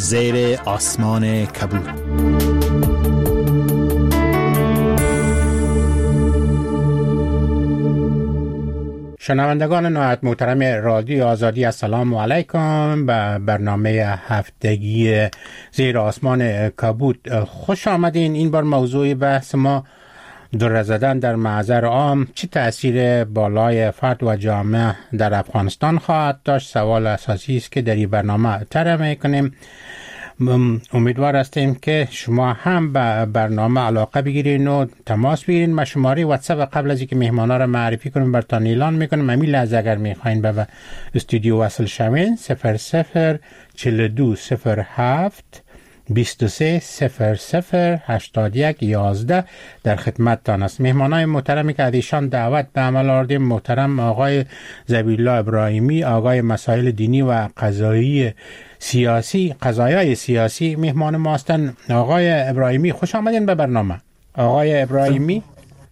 زیر آسمان کبود. شنوندگان نهایت محترم رادیو آزادی، السلام علیکم. به برنامه هفتگی زیر آسمان کبود خوش آمدین. این بار موضوع بحث ما دره زدن در محضر عام چه تأثیر بالای فرد و جامعه در افغانستان خواهد داشت. سوال اساسی است که در این برنامه طرح میکنیم. امیدوار هستیم که شما هم به برنامه علاقه بگیرین و تماس بگیرین. ما شماره واتساپ قبل از اینکه مهمانا را معرفی کنیم براتون اعلان میکنیم. همین لحظه اگر میخواین به استودیو وصل شوین 004207 23 00 81 11 در خدمتتان است. مهمانای محترمی که از ایشان دعوت به عمل آوردیم، محترم آقای ذبیحالله ابراهیمی، آقای مسائل دینی و قضایای سیاسی مهمان ما هستند. آقای ابراهیمی خوش آمدین به برنامه. آقای ابراهیمی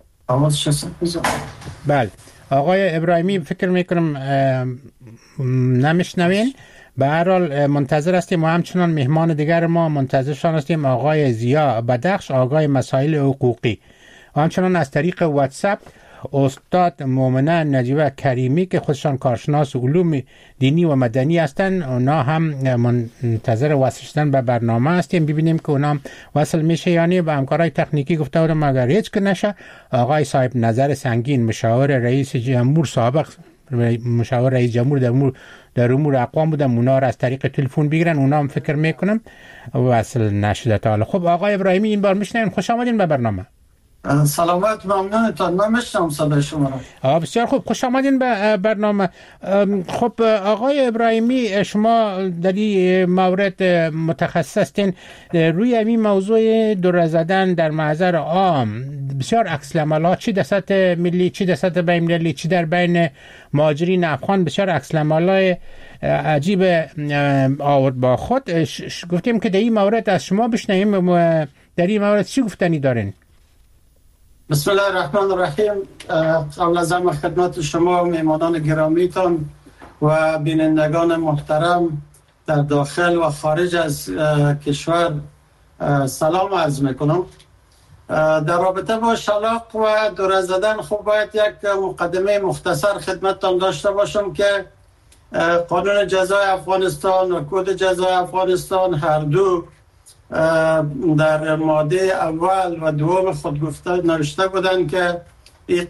بله آقای ابراهیمی فکر میکنم نمیشنوین. به هر حال منتظر هستیم و همچنان مهمان دیگر ما منتظرشان هستیم، آقای زیا بدخش، آقای مسائل حقوقی، و همچنان از طریق واتساپ استاد مومنه نجیبه کریمی که خودشان کارشناس علوم دینی و مدنی هستند. اونا هم منتظر وصل شدن به برنامه هستیم، ببینیم که اونا وصل میشه یعنی. به همکارای تکنیکی گفته بودم اگر هیچ که نشه آقای صاحب نظر سنگین، مشاور رئیس جمهور، سابق مشاور رئیس جمهور در امور اقوام بودم، اونا را از طریق تلفن بگیرن. اونا هم فکر میکنم وصل نشده تا حالا. خب آقای ابراهیمی این بار میشنین، خوش آمدین به برنامه. سلامت، ممنونتان. من میشنم صدای شما را. بسیار خوب، خوش آمدین به برنامه. خب آقای ابراهیمی، شما در این مورد متخصص هستین. روی این موضوع دره زدن در محضر عام بسیار عکس العملات، چی در سطح ملی، چی در سطح بین المللی، چی در بین مهاجرین افغان، بسیار عکس العملات عجیب آورد با خود. گفتیم که در این مورد از شما بشنویم، در این مورد چی گفتنی دارین؟ بسم الله الرحمن الرحیم. قبل از همه خدمت شما و میهمانان گرامیتان و بینندگان محترم در داخل و خارج از کشور سلام عرض میکنم. در رابطه با شلاق و دره زدن خب باید یک مقدمه مختصر خدمتتان داشته باشم که قانون جزای افغانستان و کد جزای افغانستان هر دو در ماده اول و دوم خود نوشته بودند که این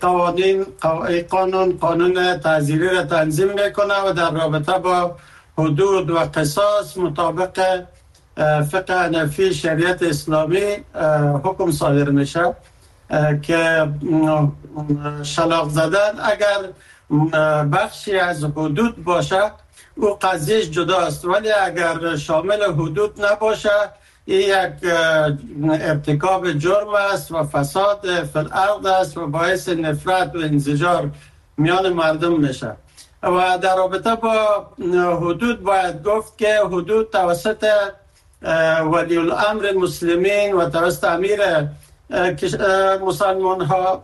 قانون تعزیری را تنظیم میکنه و در رابطه با حدود و قصاص مطابق فقه حنفی شریعت اسلامی حکم صادر میشه که شلاق زدن اگر بخشی از حدود باشه او قضیهش جداست، ولی اگر شامل حدود نباشه این یک ارتکاب جرم است و فساد فی الارض است و باعث نفرت و انزجار میان مردم میشه. و در رابطه با حدود باید گفت که حدود توسط ولی الامر مسلمین و توسط امیر مسلمان ها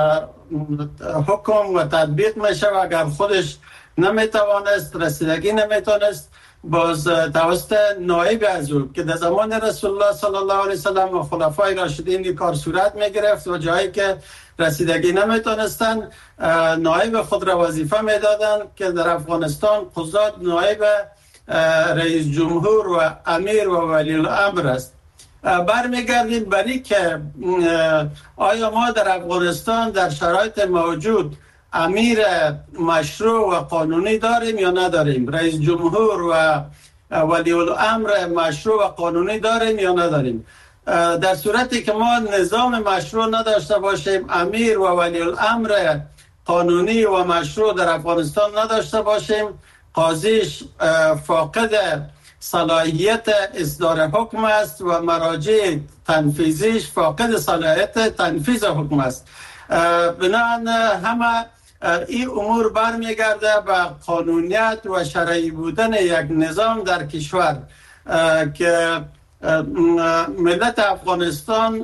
حکم و تطبیق میشه و اگر خودش نمیتوانست، رسیدگی نمیتونست، باز توسط نایب از او که در زمان رسول الله صلی الله علیه وسلم و خلفای راشدین این کار صورت میگرفت و جایی که رسیدگی نمیتونستن نایب خود را وظیفه میدادن که در افغانستان قضات نایب رئیس جمهور و امیر و ولی الامر است. برمیگردیم برای که آیا ما در افغانستان در شرایط موجود امیر مشروع و قانونی داریم یا نداریم؟ رئیس جمهور و ولی الامر مشروع و قانونی داریم یا نداریم؟ در صورتی که ما نظام مشروع نداشته باشیم، امیر و ولی الامر قانونی و مشروع در افغانستان نداشته باشیم، قاضیش فاقد صلاحیت اصدار حکم است و مراجع تنفیذیش فاقد صلاحیت تنفیذ حکم است. بنابراین همه این امور برمیگرده به قانونیت و شرعی بودن یک نظام در کشور که ملت افغانستان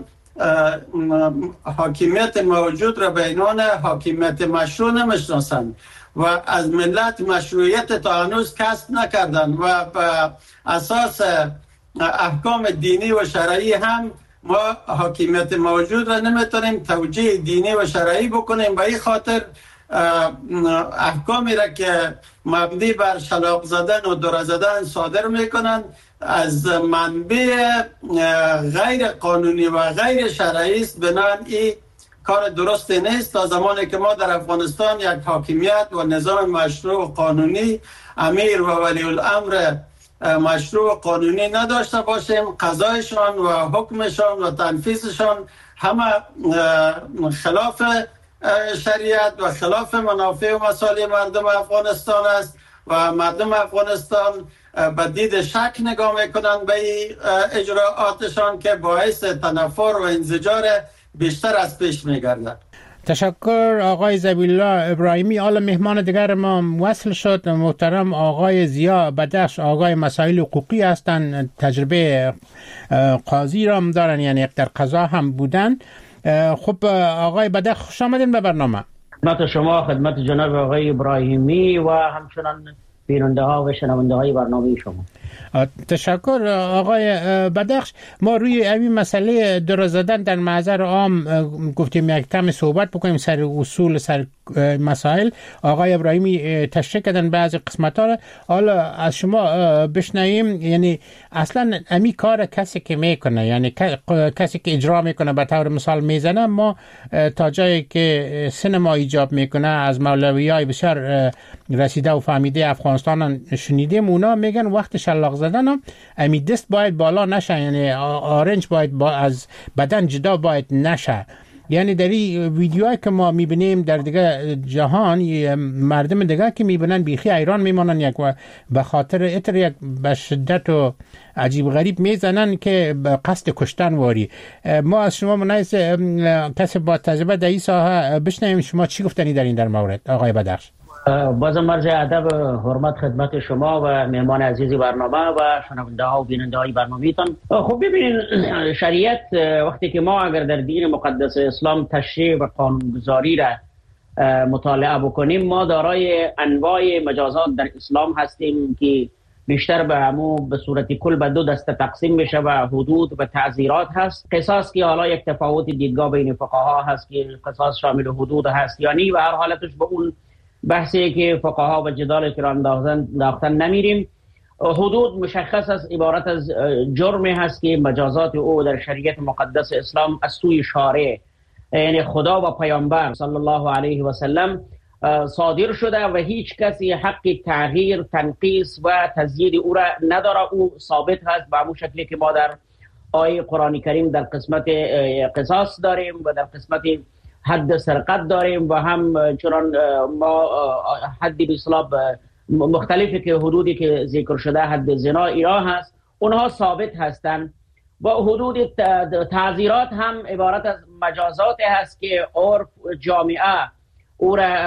حاکمیت موجود را به عنوان حاکمیت مشروع نمیشناسند و از ملت مشروعیت تا هنوز کسب نکردند و به اساس احکام دینی و شرعی هم ما حاکمیت موجود را نمیتونیم توجیه دینی و شرعی بکنیم. به این خاطر احکامی را که مبنی بر شلاق زدن و دره زدن صادر میکنن از منبع غیر قانونی و غیر شرعی است. بنابراین این کار درستی نیست. تا زمانی که ما در افغانستان یک حاکمیت و نظام مشروع و قانونی، امیر و ولی الامر مشروع و قانونی نداشته باشیم، قضایشان و حکمشان و تنفیذشان همه خلاف شریعت و خلاف منافع و مصالح مردم افغانستان است و مردم افغانستان به دید شک نگاه میکنند به اجراعاتشان که باعث تنفر و انزجار بیشتر از پیش میگردد. تشکر آقای ذبیحالله ابراهیمی. حالا مهمان دیگر ما وصل شد، محترم آقای ضیا بدخش، آقای مسائل حقوقی هستند، تجربه قاضی را هم دارن، یعنی در قضا هم بودن. خب آقای بدخش خوش آمدین به برنامه. خدمت شما، خدمت جناب آقای ابراهیمی و همچنان بیننده ها و شنونده های برنامه شما. تشکر آقای بدخش. ما روی این مسئله دره زدن در محضر عام گفتیم یک کم صحبت بکنیم سر اصول، سر مسائل. آقای ابراهیمی تشریح کردن بعضی قسمت ها. حالا از شما بشنویم، یعنی اصلا امی کار کسی که میکنه، یعنی کسی که اجرا میکنه، به طور مثال میزنه، ما تا جایی که سینما ایجاب میکنه از مولویای بسیار رسیده و فهمیده افغانستان شنیدیم، اونا میگن وقت شلاق زدن هم امی دست باید بالا نشه، یعنی آرنج باید از بدن جدا باید نشه. یعنی در این ویدیوهایی که ما میبینیم در دیگه جهان، مردم دیگه که میبینن بیخی ایران میمانن، یک به خاطر اتر یک به شدت و عجیب غریب میزنن که به قصد کشتن واری. ما از شما منایز کسی با تجربه در این ساحه بشنویم شما چی گفتنی در این در مورد آقای بدخش. بازم مرز ادب حرمت خدمت شما و مهمان عزیز برنامه و شنونده ها و بیننده های برنامه‌تان. خب ببینید، شریعت وقتی که ما اگر در دین مقدس اسلام تشریع و قانونگذاری را مطالعه بکنیم، ما دارای انواع مجازات در اسلام هستیم که بیشتر به همو به صورت کل به دو دسته تقسیم میشه و حدود و تعزیرات هست. قصاص که حالا یک تفاوت دیدگاه بین فقها هست که قصاص شامل حدود هست یا نی، و هر حالتش به اون بحثی که فقها و جدال که را انداختن نمیریم. حدود مشخص است، عبارت از جرمی هست که مجازات او در شریعت مقدس اسلام از سوی شارع، یعنی خدا و پیامبر صلی الله علیه و سلم صادر شده و هیچ کسی حق تغییر، تنقیص و تزیید او را نداره. او ثابت هست به همون شکلی که ما در آیه قرآن کریم در قسمت قصاص داریم و در قسمت حد سرقت داریم و هم چنان ما حد به اصطلاح مختلفی که حدودی که ذکر شده حد زنا ایران هست، اونها ثابت هستند. و حدود تعزیرات هم عبارت از مجازات هست که عرف جامعه او را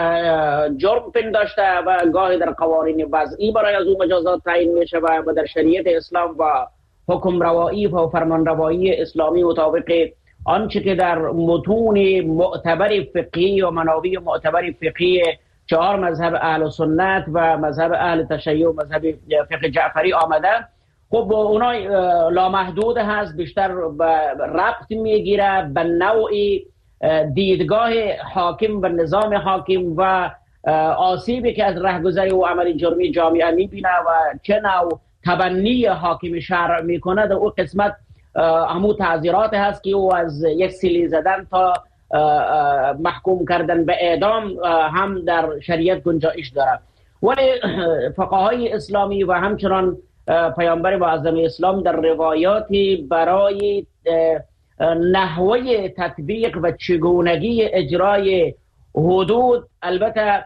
جرم پنداشته و گاهی در قوانین وضعی برای از اون مجازات تعیین میشه و در شریعت اسلام و حکم روایی و فرمان روایی اسلامی مطابق آنچه که در متون معتبر فقهی و منابع معتبر فقهی 4 مذهب اهل سنت و مذهب اهل تشیع و مذهب فقه جعفری آمده، خب اونا لامحدود هست، بیشتر ربط میگیره به نوع دیدگاه حاکم و نظام حاکم و آسیبی که از رهگذری و عمل جرمی جامعه میبینه و چه نوع تبنی حاکم شرع میکنه. در اون قسمت همون تعزیرات هست که او از یک سیلی زدن تا محکوم کردن به اعدام هم در شریعت گنجایش داره. ولی فقهای اسلامی و همچنان پیامبر معظم اسلام در روایاتی برای نحوه تطبیق و چگونگی اجرای حدود البته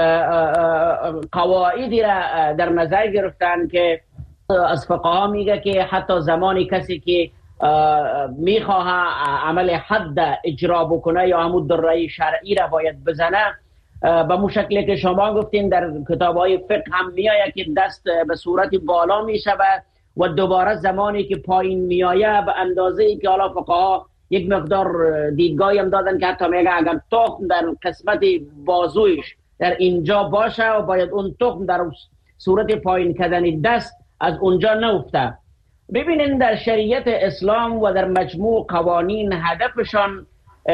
قواعدی را در نظر گرفتن که از فقها میگه که حتی زمانی کسی که میخواه عمل حد اجرا بکنه یا همون دره شرعی را باید بزنه، به مشکلی که شما گفتین در کتاب‌های فقه هم میآید که دست به صورت بالا میشود و دوباره زمانی که پایین میآید به اندازه‌ای که حالا فقها یک مقدار دیدگاهی هم دادن که حتی میگه اگر تخم در قسمت بازویش در اینجا باشه و باید اون تخم در صورت پایین کردن دست از اونجا نفته ببینید در شریعت اسلام و در مجموع قوانین هدفشان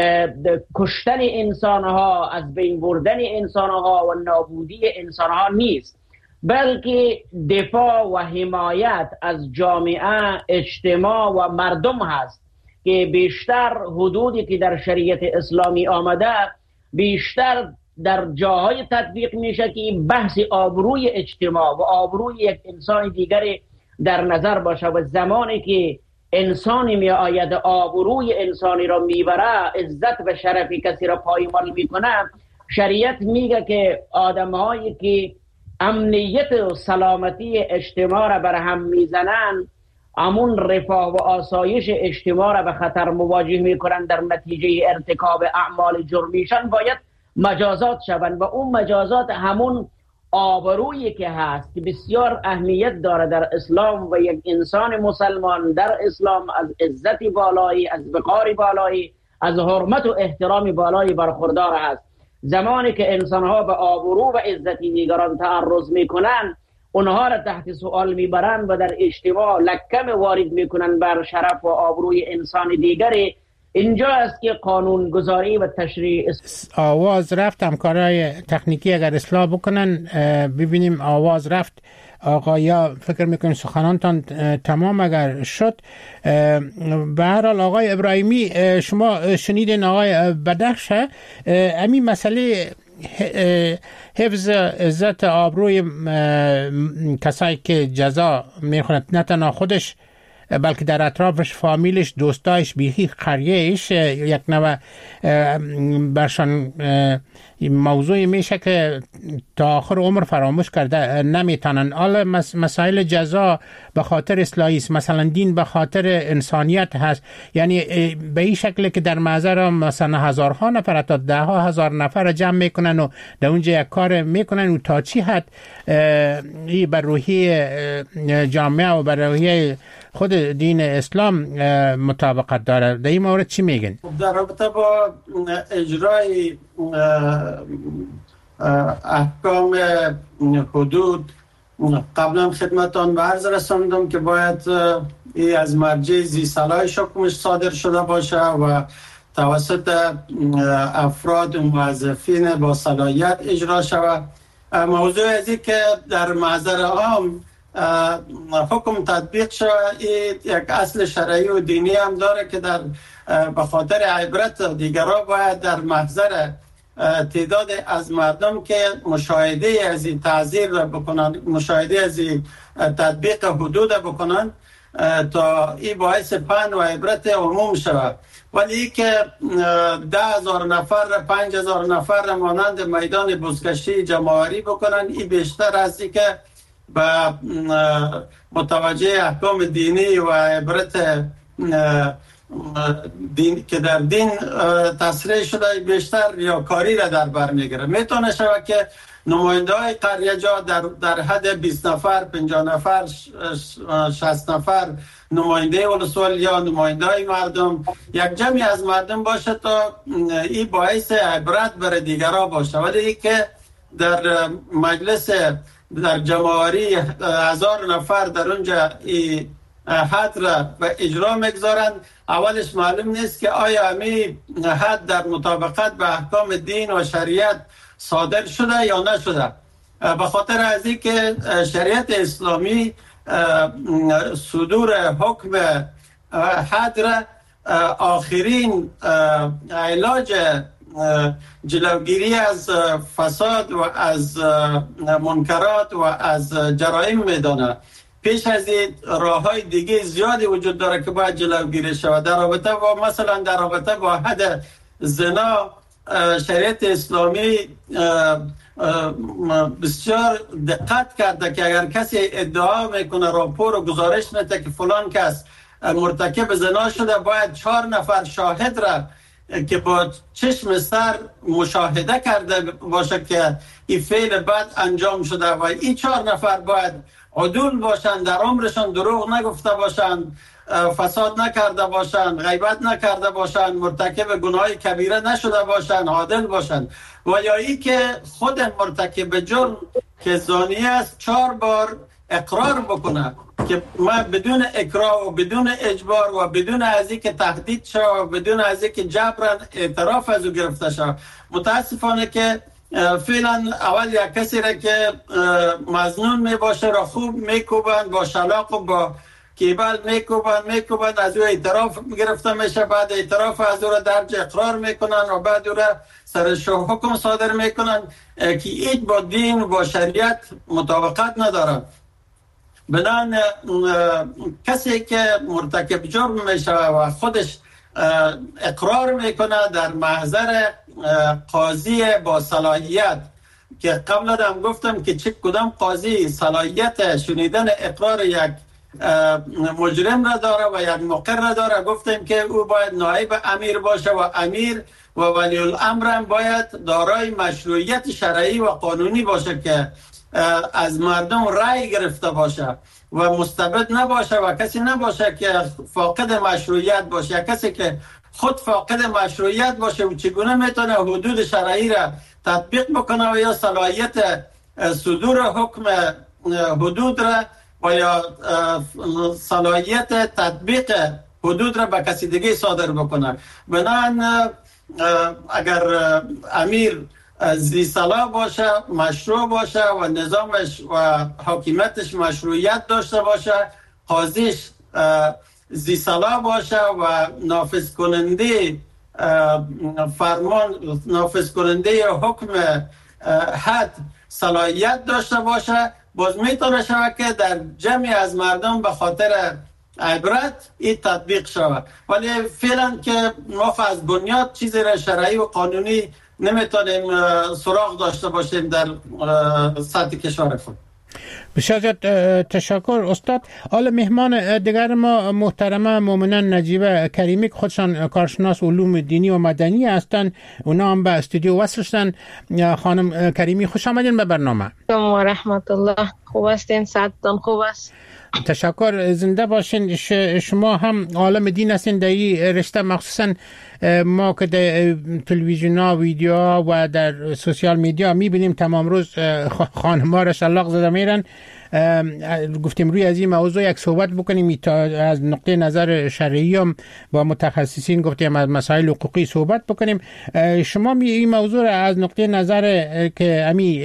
کشتن انسانها، از بین بردن انسانها و نابودی انسانها نیست، بلکه دفاع و حمایت از جامعه، اجتماع و مردم هست که بیشتر حدودی که در شریعت اسلامی آمده بیشتر در جاهای تطبیق میشه که بحث آبروی اجتماع و آبروی یک انسان دیگری در نظر باشه و زمانی که انسانی می آید آبروی انسانی را میبره، عزت و شرف کسی را پایمال میکنه، شریعت میگه که آدمهایی که امنیت و سلامتی اجتماع را بر هم میزنن، امون رفاه و آسایش اجتماع را به خطر مواجه میکنن، در نتیجه ارتکاب اعمال جرمیشان باید مجازات شوند و اون مجازات همون آبرویی که هست که بسیار اهمیت داره در اسلام و یک انسان مسلمان در اسلام از عزت بالایی، از وقار بالایی، از حرمت و احترام بالایی برخوردار هست. زمانی که انسانها به آبرو و عزت دیگران تعرض میکنن، اونها را تحت سوال میبرن و در اجتماع لکم وارد میکنن بر شرف و آبروی انسان دیگری. اینجا است که قانون گذاری و تشریع آواز رفت. همکارای تکنیکی اگر اصلاح بکنن ببینیم آواز رفت. آقایا فکر میکنیم سخنانتان تمام اگر شد. به هر حال آقای ابراهیمی شما شنیدین آقای بدخش امی مسئله حفظ عزت آبروی کسایی که جزا میخوند، نه تنها خودش بلکه در اطرافش، فامیلش، دوستایش، بیخی قریهش، یک نوع برشان موضوعی میشه که تا آخر عمر فراموش کرده نمیتونن. حالا مسائل جزا به خاطر اصلاحی است، مثلا دین به خاطر انسانیت هست، یعنی به این شکل که در معذر مثلا هزارها نفر تا ده ها هزار نفر جمع میکنن و در اونجا یک کار میکنن و تا چی حد این بر روحی جامعه و بر روحی خود دین اسلام مطابقت داره. در این مورد چی میگن؟ در رابطه با اجرای احکام حدود قبلا خدمتان به عرض رساندم که باید از مرجع ذی صلاح حکمش صادر شده باشه و توسط افراد و موظفین با صلاحیت اجرا شود. موضوع ازی که در محضر عام حکم تطبیق شود، یک اصل شرعی و دینی هم داره که در به خاطر عبرت دیگران باید در محضر تعداد از مردم که مشاهده از این تعزیر بکنن، مشاهده از این تطبیق حدود بکنن تا این باعث پند و عبرت عموم شود. ولی که 10,000 نفر 5,000 نفر مانند میدان بزگشتی جمع‌آوری بکنن، این بیشتر از این که به متوجه احکام دینی و عبرت دین که در دین تصریح شده بیشتر ریاکاری را در بر میگیره. میتونه شود که نماینده های قریه جا در حد 20 نفر 50 نفر 60 نفر نماینده ولسوالی یا نماینده های مردم، یک جمعی از مردم باشه تا این باعث عبرت برای دیگران باشه. ولی که در مجلس در جمع‌آوری 1000 نفر در اونجا حد را به اجرا میگذارند، اولش معلوم نیست که آیا همی حد در مطابقت به احکام دین و شریعت صادر شده یا نشده. به خاطر از این که شریعت اسلامی صدور حکم حد را آخرین علاج جلوگیری از فساد و از منکرات و از جرایم میدانه. پیش از این راه های دیگه زیادی وجود داره که باید جلوگیری شود. در رابطه با مثلا در رابطه با حد زنا شریعت اسلامی بسیار دقت کرده که اگر کسی ادعا میکنه، راپور و گزارش میده که فلان کس مرتکب زنا شده، باید 4 نفر شاهد را که با چشم سر مشاهده کرده باشه که این فعل بد انجام شده و این 4 نفر باید عدول باشند، در عمرشان دروغ نگفته باشند، فساد نکرده باشند، غیبت نکرده باشند، مرتکب گناه کبیره نشده باشند، عادل باشند. و یا ای که خود مرتکب جرم که زانی است 4 بار اقرار بکنه که ما بدون اکراه و بدون اجبار و بدون از اینکه تهدید شد و بدون از اینکه جبران اعتراف از او گرفته شد. متاسفانه که فعلا اول یک کسی را که مظنون می باشه را خوب میکوبند، با شلاق و با کیبل میکوبند، از او اعتراف گرفته میشه، بعد اعتراف از او را درج اقرار میکنن و بعد او را سرش حکم صادر میکنن که هیچ با دین و با شریعت مطابقت نداره. بنان کسی که مرتکب جرم میشه و خودش اقرار میکنه در محضر قاضی با صلاحیت، که قبل هم گفتم که چه کدام قاضی صلاحیت شنیدن اقرار یک مجرم را داره و یک مقر را داره، گفتیم که او باید نایب امیر باشه و امیر و ولی الامر هم باید دارای مشروعیت شرعی و قانونی باشه که از مردم رأی گرفته باشه و مستبد نباشه و کسی نباشه که فاقد مشروعیت باشه. کسی که خود فاقد مشروعیت باشه و چگونه میتونه حدود شرعی را تطبیق بکنه و یا صلاحیت صدور حکم حدود را و یا صلاحیت تطبیق حدود را به کسی دیگه صادر بکنه. بنابراین اگر امیر زی صلاح باشه، مشروع باشه و نظامش و حاکمیتش مشروعیت داشته باشه، قاضیش زی صلاح باشه و نافذ کننده فرمان، نافذ کننده حکم حد صلاحیت داشته باشه، باز میتونه شود که در جمعی از مردم به خاطر عبرت این تطبیق شود. ولی فعلا که ما از بنیاد چیزی را شرعی و قانونی نمیتونیم سراغ داشته باشیم در سطح کشور خود. بسیار زیاد تشکر استاد. حالا مهمان دیگر ما محترمه مومنه نجیبه کریمی که خودشان کارشناس علوم دینی و مدنی هستند، اونا هم به استودیو وصل شدن. خانم کریمی خوش آمدین به برنامه. سلام و رحمت الله. خوب هستین؟ صحتتان خوب است؟ تشکر، زنده باشین. شما هم عالم دین هستین در این رشته، مخصوصا ما که در تلویزیون ها، ویدیو ها و در سوشیال میدیا میبینیم تمام روز خانم ها را شلاق زده میرن. گفتیم روی از این موضوع یک صحبت بکنیم از نقطه نظر شرعی هم با متخصصین، گفتیم از مسائل حقوقی صحبت بکنیم. شما این موضوع را از نقطه نظر که امی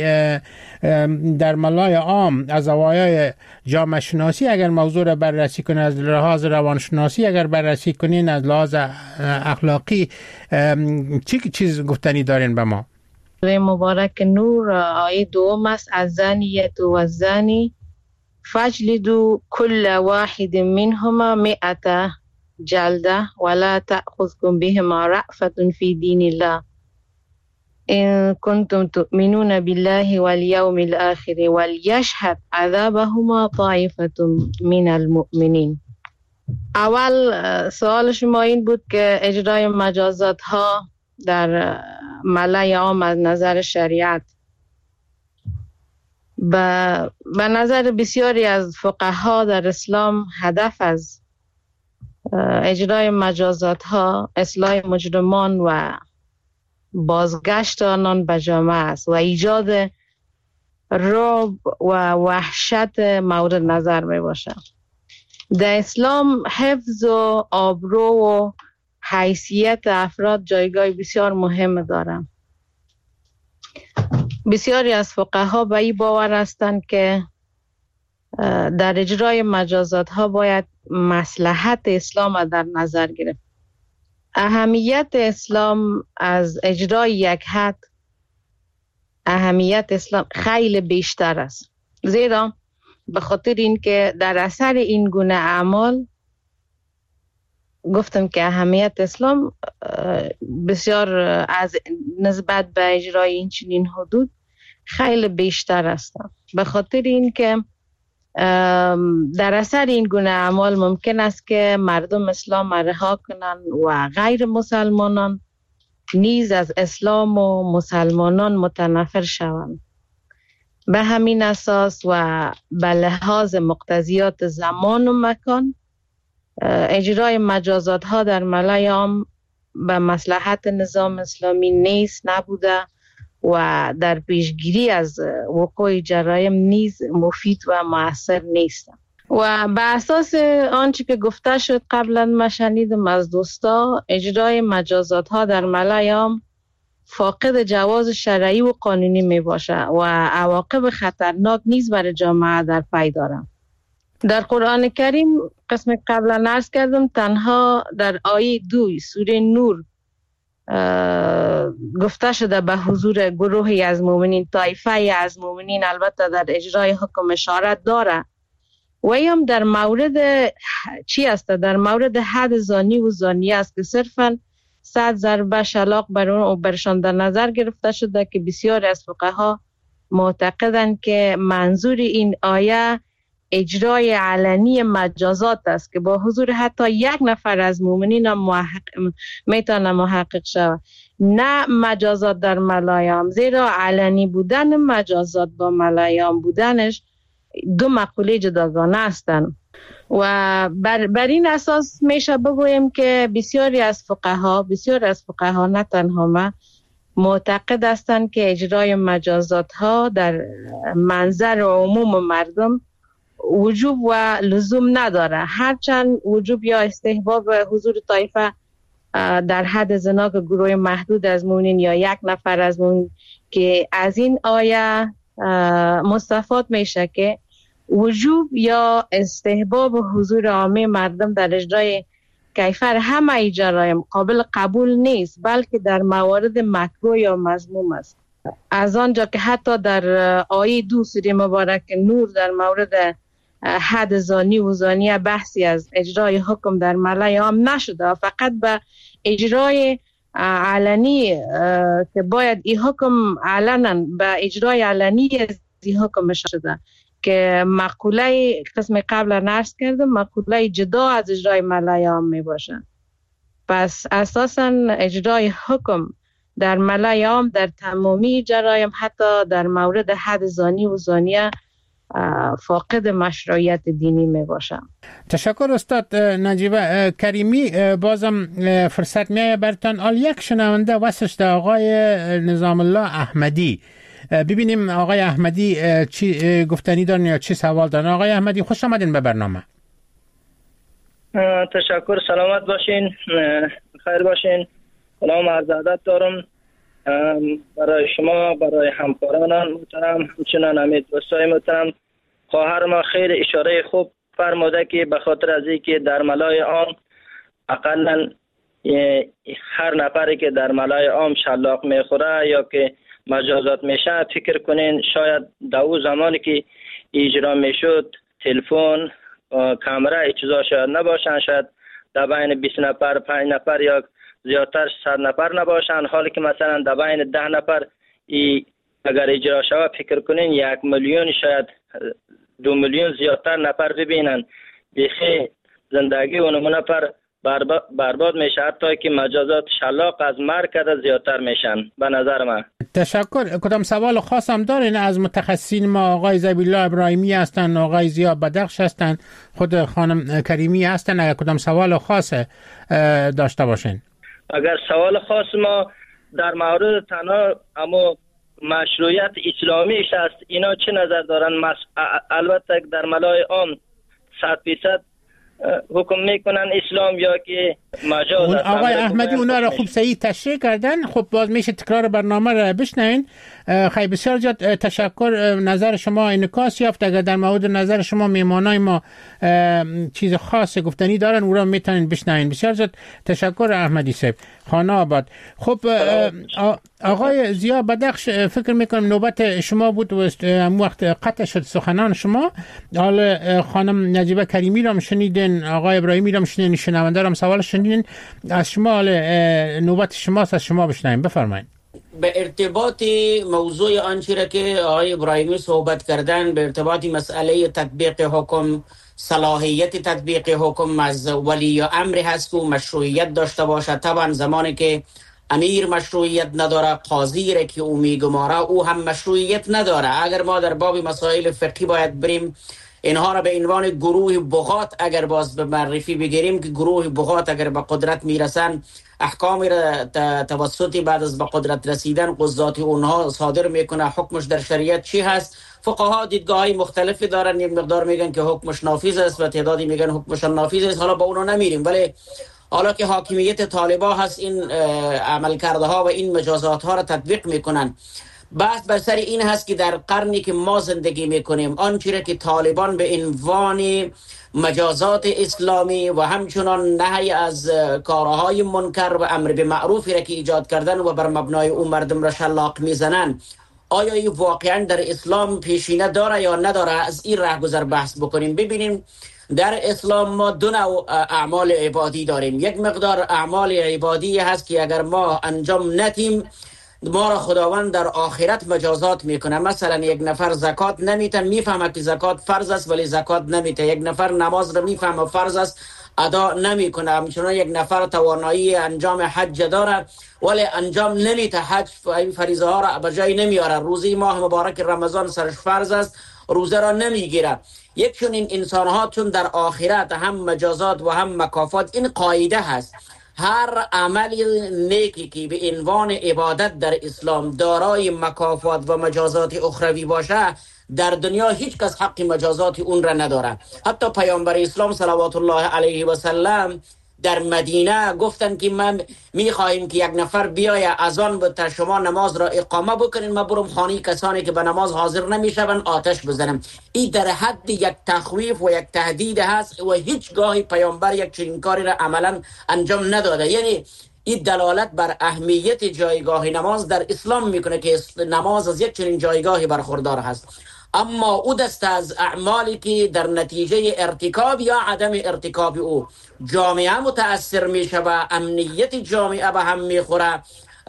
در ملای عام از زوایای جامعه شناسی اگر موضوع را بررسی کنید، از لحاظ روانشناسی اگر بررسی کنید، از لحاظ اخلاقی چی چیز گفتنی دارین به ما؟ مبارک نور آیه دوم است: الزانیة والزانی فاجلدوا كل واحد منهما 100 جلده ولا تأخذكم بهما رأفة في دين الله إن كنتم تؤمنون بالله واليوم الآخر وليشهد عذابهما طائفة من المؤمنين. اول سوال شما این بود که اجرای مجازات ها در ملای عام از نظر شریعت به نظر بسیاری از فقها در اسلام هدف از اجرای مجازات ها اصلاح مجرمان و بازگشت آنان به جامعه است و ایجاد رعب و وحشت مورد نظر می باشد. در اسلام حفظ و آبرو و حیثیت افراد جایگاه بسیار مهم دارند. بسیاری از فقها به این باور هستند که در اجرای مجازات ها باید مصلحت اسلام را در نظر گرفت. اهمیت اسلام از اجرای یک حد، اهمیت اسلام خیلی بیشتر است، زیرا به خاطر اینکه در اثر این گونه اعمال گفتم که اهمیت اسلام بسیار از نسبت به اجرای این چنین حدود خیلی بیشتر است. به خاطر اینکه در اثر این گونه اعمال ممکن است که مردم اسلام رها کنند و غیر مسلمانان نیز از اسلام و مسلمانان متنفر شوند. به همین اساس و به لحاظ مقتضیات زمان و مکان اجرای مجازات ها در ملای عام به مصلحت نظام اسلامی نیز نبوده و در پیشگیری از وقوع جرایم نیز مفید و مؤثر نیست. و به اساس آنچه که گفته شد قبلا ما شنیدم از دوستا، اجرای مجازات ها در ملایام فاقد جواز شرعی و قانونی می باشه و عواقب خطرناک نیز برای جامعه در پی داره. در قرآن کریم قسم قبلا عرض کردم تنها در آیه 2 سوره نور گفته شده به حضور گروهی از مؤمنین، طایفه از مؤمنین البته در اجرای حکم اشارت داره. و هم در مورد چی است؟ در مورد حد زانی و زانیه است که صرفاً 100 ضربه شلاق برشان در نظر گرفته شده که بسیاری از فقها معتقدند که منظور این آیه اجرای علنی مجازات است که با حضور حتی یک نفر از مؤمنین میتونه محقق شود، نه مجازات در ملایام، زیرا علنی بودن مجازات با ملایام بودنش دو مقوله جداگانه هستند. و بر این اساس میشه بگویم که بسیاری از فقها نه تنها ما معتقد هستند که اجرای مجازات ها در منظر عموم مردم وجوب و لزوم نداره، هرچند وجوب یا استحباب حضور طایفه در حد زنا که گروه محدود از مؤمنین یا یک نفر از مؤمنین که از این آیه مستفاد میشه که وجوب یا استحباب حضور عامه مردم در اجرای کیفر همه جرایم قابل قبول نیست، بلکه در موارد مکروه یا مذموم است. از آنجا که حتی در آیه 2 سوره مبارک نور در مورد حد زانی و زانیه بحثی از اجرای حکم در ملایام نشده، فقط به اجرای علنی که باید این حکم علنا به اجرای علنی این حکم شده که مقوله قسم قبل نرس کردم مقوله جدا از اجرای ملایام می باشه. پس اساسا اجرای حکم در ملایام در تمامی جرایم حتی در مورد حد زانی و زانیه فاقد مشروعیت دینی می باشه. تشکر استاد نجیبه کریمی. بازم فرصت میایه برتان آل یک شنونده واسش در آقای نظام الله احمدی. ببینیم آقای احمدی چی گفتنی دارن یا چی سوال دارن. آقای احمدی خوش آمدین به برنامه. تشکر، سلامت باشین، خیر باشین. سلام عرض ادب دارم برای شما، برای همکاران محترم، همچنان امید دوستای محترم. خواهر ما خیلی اشاره خوب فرموده که به خاطر از اینکه در ملای عام اقلا هر نفری که در ملای عام شلاق میخوره یا که مجازات میشه، فکر کنین شاید دو زمانی که اجرا میشد تلفن کامera ای چیزا شاید نباشن، شاید در بین 20 نفر 5 نفر یا زیادتر 100 نفر نباشن، حالی که مثلا در بین 10 نفر اگر اجرا شود فکر کنین 1 میلیون شاید 2 میلیون زیادتر نفر ببینن. بیخی زندگی اون نفر برباد میشه، حتی که مجازات شلاق از مرگ کرده زیادتر میشن به نظر من. تشکر. کدام سوال خاص هم دارین از متخصصین ما؟ آقای زبیلا ابراهیمی هستن، آقای زیا بدخش هستن، خود خانم کریمی هستن. اگر کدام سوال خاص داشته باشین. اگر سوال خاص ما در مورد تنها اما مشروعیت اسلامیش است، اینا چه نظر دارن؟ البته در ملای عام 100% حکم میکنن اسلام یا که مجاز است. آقای احمدی اونا را خوب صحیح تشریح کردن. خب باز میشه تکرار برنامه را بشنوین. خیلی بسیار زیاد تشکر. نظر شما انعکاس یافت. اگر در مورد نظر شما میهمانای ما چیز خاص گفتنی دارن او را میتونین بشنوین. بسیار زیاد تشکر احمدی صاحب، خانه آباد. خب آقای زیا بدخش، فکر میکنم نوبت شما بود و وقت قطع شد سخنان شما. حالا خانم نجیبه کریمی را شنیدین، آقای ابراهیمی را شنیدین، شنونده را سوال شنیدین. از شما نوبت شماست، از شما بشنویم. بفرمایید. به ارتباط موضوع آنچه را که آقای ابراهیمی صحبت کردن به ارتباط مسئله تطبیق حکم، صلاحیت تطبیق حکم از ولی امر هست و مشروعیت داشته باشه. طبعا زمانی که امیر مشروعیت نداره، قاضی را که او میگماره او هم مشروعیت نداره. اگر ما در باب مسائل فقهی باید بریم، اینها را به عنوان گروه بغات اگر باز به معرفی بگیریم که گروه بغات اگر به قدرت میرسن، احکامی را توسط بعد از به قدرت رسیدن قضات اونها صادر میکنه. حکمش در شریعت چی هست؟ فقها دیدگاه‌های مختلفی دارن. یک مقدار میگن که حکمش نافذ است و تعدادی میگن حکمش نافذ است. حالا با اونا نمیریم، ولی حالا که حاکمیت طالبا هست این عملکرده ها و این مجازات ها را تطبیق میکنن. بحث بر سر این هست که در قرنی که ما زندگی میکنیم آنچه که طالبان به عنوان مجازات اسلامی و همچنان نهی از کارهای منکر و امر به معروفی را که ایجاد کردن و بر مبنای اون مردم را شلاق میزنن، آیا این واقعا در اسلام پیشینه داره یا نداره؟ از این رهگذر بحث بکنیم. ببینیم در اسلام ما دو نوع اعمال عبادی داریم. یک مقدار اعمال عبادی هست که اگر ما انجام ندیم ما را خداوند در آخرت مجازات میکنه. مثلا یک نفر زکات نمیته، میفهمه که زکات فرض است ولی زکات نمیته. یک نفر نماز را میفهمه فرض است، ادا نمیکنه. همچنان یک نفر توانایی انجام حج داره ولی انجام نمیته، حج فریضه ها را به جای نمیاره. روزه ماه مبارک رمضان سرش فرض است، روزه را نمیگیره. یک چون این انسان ها چون در آخرت هم مجازات و هم مکافات، این قاعده هست. هر عمل نیکی که به عنوان عبادت در اسلام دارای مکافات و مجازات اخروی باشه، در دنیا هیچ کس حق مجازات اون را نداره. حتی پیامبر اسلام صلوات الله علیه و سلم در مدینه گفتن که من میخواهیم که یک نفر بیای اذان به شما نماز را اقامه بکنین، ما برم خانه کسانی که به نماز حاضر نمیشون آتش بزنم. این در حد یک تخویف و یک تهدید هست و هیچ گاهی پیامبر یک چنین کاری را عملا انجام نداده. یعنی این دلالت بر اهمیت جایگاه نماز در اسلام میکنه که نماز از یک چنین جایگاهی برخوردار هست. اما او دست از اعمالی که در نتیجه ارتکاب یا عدم ارتکاب او جامعه متاثر میشه و امنیت جامعه به هم میخوره،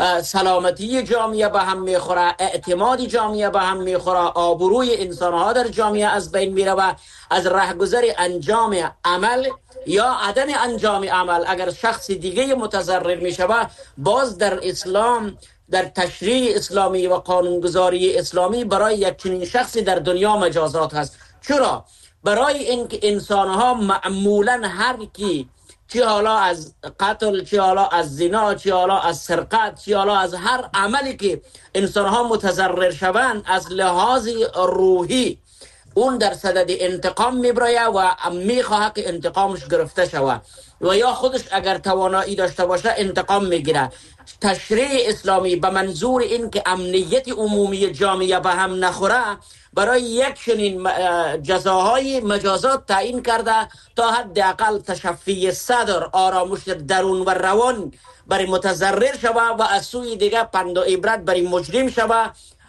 سلامتی جامعه به هم میخوره، اعتماد جامعه به هم میخوره، آبروی انسانها در جامعه از بین میره و از رهگذر انجام عمل یا عدم انجام عمل اگر شخص دیگه متضرر میشه، باز در اسلام در تشریع اسلامی و قانونگذاری اسلامی برای یک چنین شخصی در دنیا مجازات هست. چرا؟ برای اینکه انسانها معمولا هر کی، چه حالا از قتل، چه حالا از زنا، چه حالا از سرقت، چه حالا از هر عملی که انسانها متضرر شوند، از لحاظ روحی اون در صدد انتقام میبراید و میخواه که انتقامش گرفته شود و یا خودش اگر توانایی داشته باشه انتقام میگیره. تشریع اسلامی به منظور این که امنیت عمومی جامعه به هم نخوره برای یک چنین جزاهای مجازات تعیین کرده تا حداقل تشفی صدر، آرامش درون و روان برای متضرر شود و از سوی دیگه پند و عبرت برای مجرم شود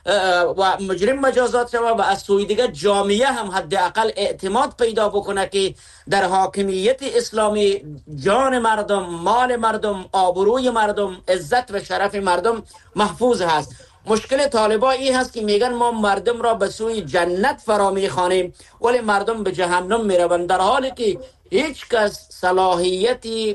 و مجرم مجازات شود و از سوی دیگه جامعه هم حداقل اعتماد پیدا بکنه که در حاکمیت اسلامی جان مردم، مال مردم، آبروی مردم، عزت و شرف مردم محفوظ هست. مشکل طالبا این هست که میگن ما مردم را به سوی جنت فرا میخوانیم ولی مردم به جهنم میروند، در حالی که هیچ کس صلاحیتی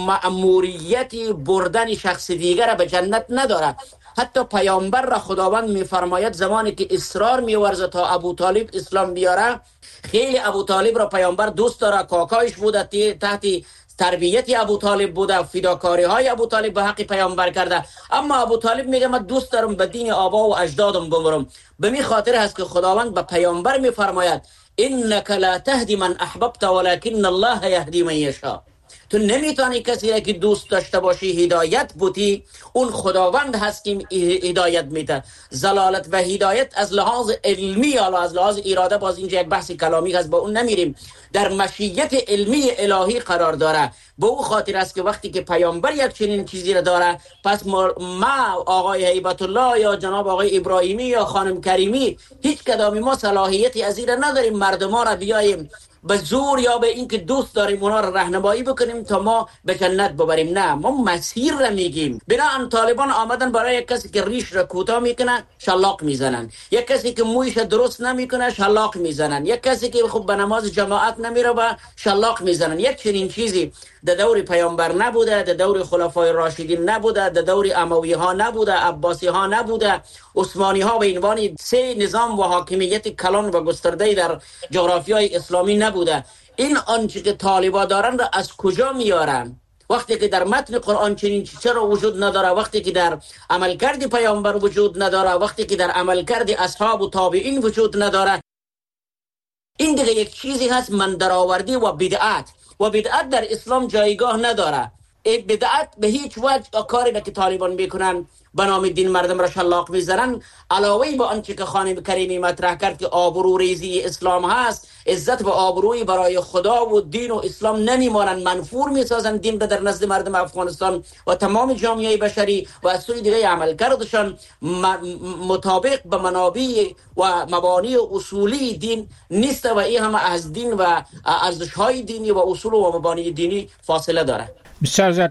مأموریتی بردن شخص دیگر را به جنت نداره. حتی پیامبر را خداوند میفرماید زمانی که اصرار میورزه تا ابو طالب اسلام بیاره، خیلی ابو طالب را پیامبر دوست داره، کاکایش بوده، تحت تربیت ابو طالب بوده، فداکاری های ابو طالب به حق پیامبر کرده، اما ابو طالب میگه من دوست دارم به دین آبا و اجدادم بمرم. به می خاطر هست که خداوند به پیامبر میفرماید انک لا تهدی من احببت ولکن الله یهدی من یشاء. تو نمیتونی کسی را که دوست داشته باشی هدایت بودی، اون خداوند هست که هدایت میده. زلالت و هدایت از لحاظ علمی یا از لحاظ اراده، باز اینجا یک بحث کلامی هست با اون نمیریم، در مشیت علمی الهی قرار داره. به او خاطر است که وقتی که پیامبر یک چنین چیزی را داره، پس ما آقای هیبت الله یا جناب آقای ابراهیمی یا خانم کریمی هیچ کدامی ما صلاحیتی از این را نداریم مردم ها را بیاییم به زور یا به اینکه دوست داریم اونا را راهنمایی بکنیم تا ما به جنت ببریم. نه، ما مسیر را میگیم. بنابراین طالبان آمدن برای یک کسی که ریش را کوتاه میکنه شلاق میزنن، یک کسی که مویش درست نمیکنه شلاق میزنن، یک کسی که خب به نماز جماعت نمیره و شلاق میزنن. یک چنین چیزی در دور پیامبر نبوده، در دور خلفای راشدین نبوده، در دور اموی ها نبوده، عباسی ها نبوده، عثمانی ها به عنوان سه نظام و حاکمیت کلان و گسترده در جغرافیای اسلامی نبوده. این آنچه که طالبا دارن را از کجا میارن؟ وقتی که در متن قرآن چنین چرا وجود نداره، وقتی که در عملکرد پیامبر وجود نداره، وقتی که در عملکرد اصحاب و تابعین وجود نداره. این دیگه یک چیزی هست من درآوردی و بدعت در اسلام جایگاه نداره. بدعت به هیچ وجه کاری که طالبان میکنن به نام دین مردم را شلاق میزنن، علاوه به آنچه که خانم کریمی مطرح کرد که آبرو ریزی اسلام هست، عزت و آبروی برای خدا و دین و اسلام نمیمانند، منفور میسازن دین را در نزد مردم افغانستان و تمام جامعه بشری و از سوی دیگه عمل کردشان مطابق به منابع و مبانی اصولی دین نیست و این همه از دین و ارزش‌های دینی و اصول و مبانی دینی فاصله داره. بسیار زیاد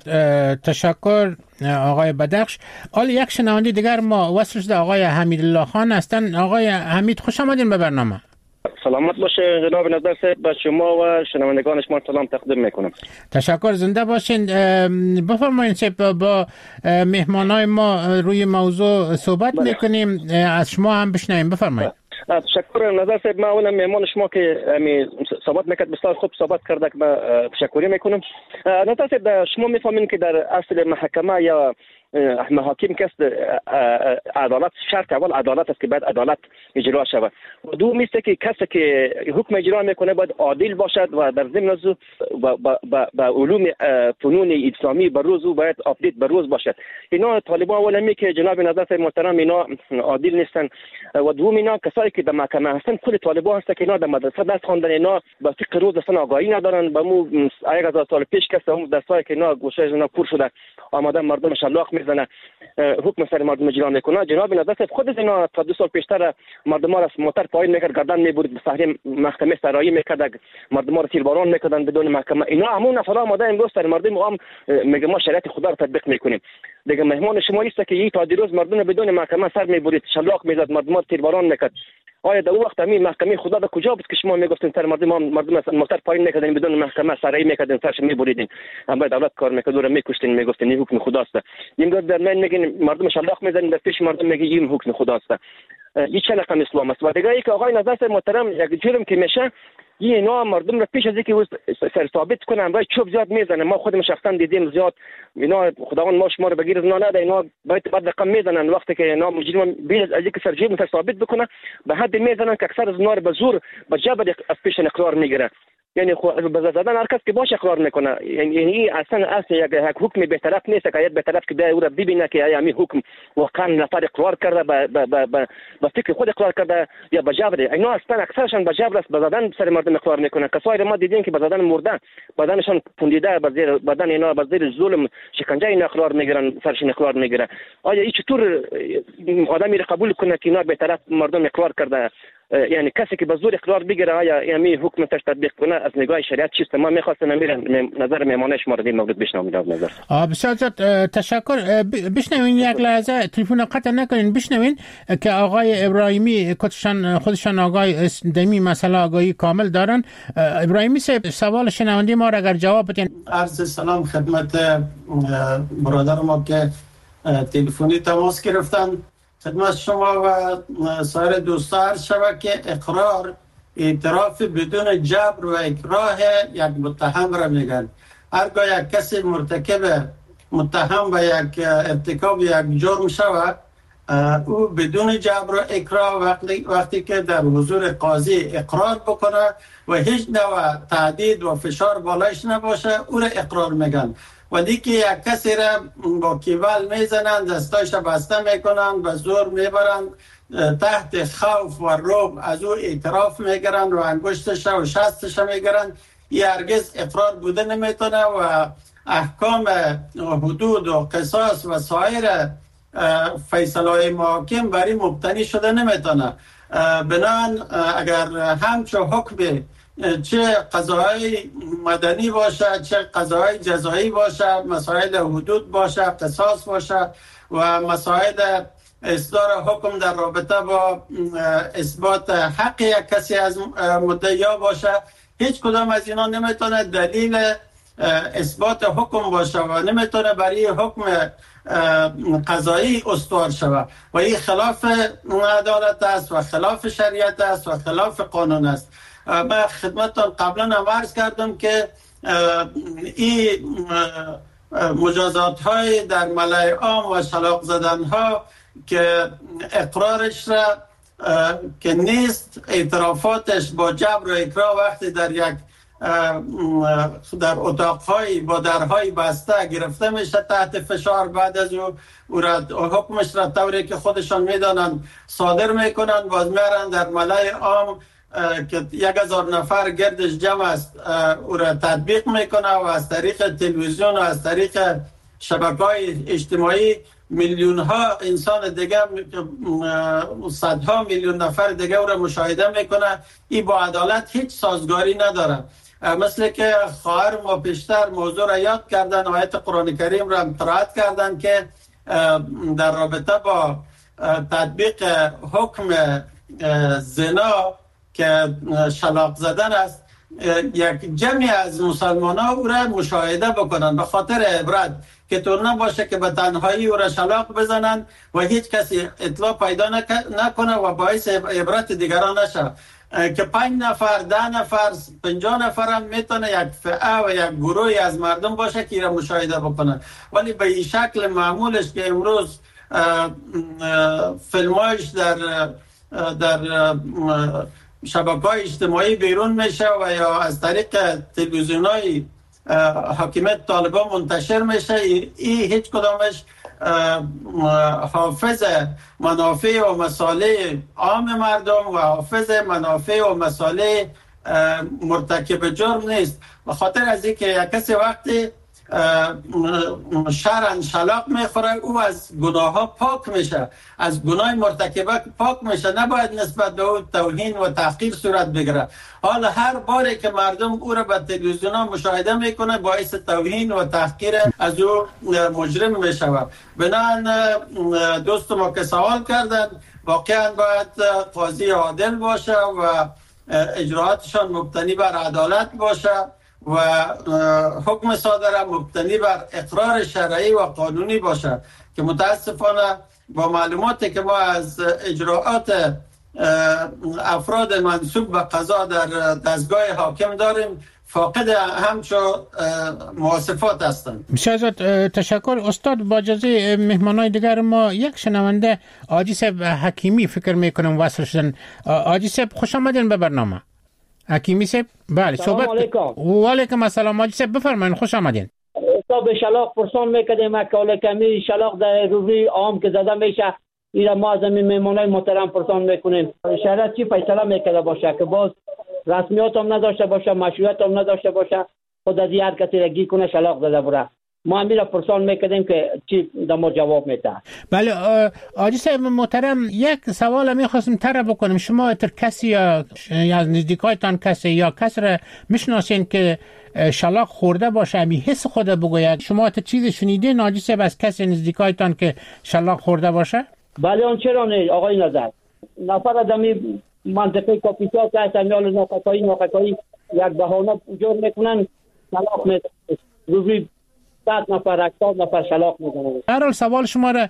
تشکر آقای بدخش. حالا یک شنونده دیگر ما وصل شده، آقای حمیدالله خان هستن. آقای حمید خوش آمدین به برنامه. سلامت باشه جناب نظر صاحب، به شما و شنوندگان شما سلام تقدیم میکنم. تشکر، زنده باشین. بفرمایید با مهمانای ما روی موضوع صحبت میکنیم، از شما هم بشنویم. بفرمایید. تشکر نظر صاحب. ما اولا مهمان شما که صحبت میکرد بسیار خوب صحبت کرده که تشکری میکنم. نظر صاحب شما میفهمین که در اصل محکمه یا محاکم کس عدالت شرط اول عدالت است که باید عدالت اجرا شود و دوم است که کسی که حکم اجرا میکنه باید عادل باشد و در ضمن از با علوم فنون اسلامی بر روز باید آپدیت بر روز باشد. اینا طالبان اولا می که جناب نظر محترم اینا عادل نیستن و دوم اینا کسایی که در محکمه هستن خود طالبان هستن که اینا در مدرسه درس خواندن، اینا با فقه روز اصلا آگاهی ندارن. با مو 1000 سال پیش کس اون درسای که اینا گوشه اینا پر شده آمدن مردم شلاق میزنه حکم سر مردم اجرا میکنه. جناب نظر خود اینا تا 2 سال پیشتر مردم ها را موتر پایین میکرد، گردن میبرد، به صحنه محکمه سرایی میکرد، مردم ها را تیرباران میکردن بدون محکمه. اینا همون نفرا آمده امروز سر مردم هم میگه ما شریعت خدا را تطبیق میکنیم. دیگه مهمان شما است که این تا دیروز مردم بدون محکمه سر میبرید، شلاق میزد، مردم ها تیرباران میکرد. آیا در وقت همین محکمه خدا به کجا بود که شما میگفتین سر مردم موتر پایین میکردین بدون محکمه سرایی میکردین، سرش میبریدین، هم دولت کار میکرد و میکشتین، میگفتین این حکم خداست. این در من میگین مردم شلاق میزنین، در پیش مردم میگی این حکم خداست. این چه رقم اسلام است؟ و دیگه ای که آقای نظر محترم یک جرم که میشه اینا مردم را پیش از اینکه سر ثابت کنن باید چوب زیاد میزنن. ما خودم شخصا دیدیم زیاد اینا خداوند ما شما رو بگیر زنا نده، اینا باید رقم میزنن وقتی که اینا مجرم بیش از اینکه سر جرم ثابت بکنه به حد میزنن که اکثر زنا رو به زور به جبر از پیش اقرار میگیره. یعنی به زدن هر کس که باشه اقرار میکنه. یعنی اصلا یک حکم به طرف نیست که به طرف که او را ببینه که آیا این حکم واقعا نفر اقرار کرده به فکر خود اقرار کرده یا به جبر. اینا اصلا اکثرشان به جبر است، به زدن سر مردم اقرار میکنه. کسایی ما دیدیم که به زدن مرده بدنشان پوندیده به زیر بدن اینا به زیر ظلم شکنجه اینا اقرار میگیرن، سرشون اقرار میگیره. آیا این چطور آدمی را قبول کنه که اینا به طرف مردم اقرار کرده؟ یعنی کسی که به زور اقرار بگیره آیا یعنی حکم تطبیق کنه از نگاه شریعت چیست؟ ما می‌خواستم نظر مهمانش شما را در مورد بشنویم. نظر بسیار تشکر. بشنوین یک لحظه تلفن قطع نکنین، بشنوین که آقای ابراهیمی خودشان آقای دمی مسئله آگاهی کامل دارن. ابراهیمی صاحب سوال شنونده ما را اگر جواب بدین. عرض سلام خدمت برادر ما که تلفنی تماس گرفتن. خدمت شما و سایر دوستان عرض شود که اقرار اعتراف بدون جبر و اکراه یک متهم را میگن. هرگاه یک کسی متهم و یک ارتکاب یک جرم شود او بدون جبر و اکراه وقتی که در حضور قاضی اقرار بکنه و هیچ نوع تهدید و فشار بالایش نباشه او را اقرار میگن. ولی که یک کسی را با کیبل میزنند، دستایش بسته میکنند، به زور میبرند، تحت خوف و رعب از او اعتراف میگیرند و انگشتش و شستش میگیرند، این هرگز اقرار بوده نمیتونه و احکام حدود و قصاص و سایر فیصله محاکم بری مبتنی شده نمیتونه. بنابراین اگر همچو حکم چه قضاهای مدنی باشه چه قضاهای جزایی باشه، مسائل حدود باشه، قصاص باشه و مسائل اصدار حکم در رابطه با اثبات حق یک کسی از مدعیا باشه، هیچ کدام از اینا نمیتونه دلیل اثبات حکم باشه و نمیتونه برای حکم قضایی استوار شود و این خلاف عدالت است و خلاف شریعت است و خلاف قانون است. من خدمتتان قبلا هم عرض کردم که این مجازات های در ملأ عام و شلاق زدن ها که اقرارش را که نیست، اعترافاتش با جبر و اکراه وقتی در یک در اتاق‌های با درهای بسته گرفته میشه تحت فشار، بعد از او را حکمش را طوری که خودشان میدانن صادر میکنن، باز میارن در ملأ عام که 1000 نفر گردش جمع است او را تطبیق میکنه و از طریق تلویزیون و از طریق شبکه‌های اجتماعی میلیون ها انسان دیگه، صدها میلیون نفر دیگه او را مشاهده میکنه. این با عدالت هیچ سازگاری نداره. مثل که خواهر ما پیشتر موضوع را یاد کردن، آیت قرآن کریم را قرائت کردن که در رابطه با تطبیق حکم زنا که شلاق زدن است، یک جمعی از مسلمان ها او را مشاهده بکنن به خاطر عبرت، که طور نباشه که به تنهایی او را شلاق بزنن و هیچ کسی اطلاع پیدا نکنه و باعث عبرت دیگران نشه. که 5 نفر 10 نفر 50 نفر هم میتونه یک فئه و یک گروهی از مردم باشه که را مشاهده بکنن، ولی به این شکل معمولش که امروز فیلمایش در شبکه‌های اجتماعی بیرون میشه و یا از طریق تلویزیون‌های حاکمیت طالبان منتشر میشه، این هیچ کدامش حافظ منافع و مصالح عام مردم و حافظ منافع و مصالح مرتکب جرم نیست. به خاطر از اینکه یک کسی وقتی شرعاً شلاق میخوره او از گناه ها پاک میشه، از گناه مرتکبه پاک میشه، نباید نسبت به او توهین و تحقیر صورت بگیره. حالا هر باری که مردم او را به تلویزیون ها مشاهده میکنه باعث توهین و تحقیر از او مجرم میشه. بنابراین دوست ما که سوال کردن، واقعا باید قاضی عادل باشه و اجراعاتشان مبتنی بر عدالت باشه و حکم صادره مبتنی بر اقرار شرعی و قانونی باشه، که متاسفانه با معلوماتی که ما از اجراعات افراد منسوب به قضا در دستگاه حاکم داریم فاقد همچو مواصفات هستند. بسیار زیاد تشکر استاد. با اجازه مهمانای دیگر ما یک شنونده حاجی صاحب حکیمی فکر میکنم وصل شدن. حاجی صاحب خوش آمدین به برنامه. حکیمی صاحب بله صحبت. و علیکم السلام حاجی صاحب بفرمایید، خوش آمدین. صاحب شلاق پرسان میکردیم که کمی شلاق در روی عام که زده میشه، این ما از این مهمانای محترم پرسان میکنیم شریعت چی فیصله میکرده باشه که باز رسمیات هم نداشته باشه، مشروعیت هم نداشته باشه، خود از هر کسی را گیر کنه شلاق زده بره. ما هم را پرسان میکردیم که چی در ما جواب میده. بله حاجی صاحب محترم، یک سوال میخواستم طرح بکنم. شما تر کسی یا از نزدیکایتان کسی یا کسی را میشناسین که شلاق خورده باشه، امی حس خود بگوید؟ شما تا چیز شنیدین حاجی صاحب از کسی نزدیکایتان که شلاق خورده باشه؟ بله اون چرا نه آقای نظر، نفر آدمی منطقه کاپیتال که هستن یا ناقصایی یک بهانه جور میکنن شلاق میزنن، روزی 100 نفر 80 نفر شلاق میزنن. هر حال سوال شما را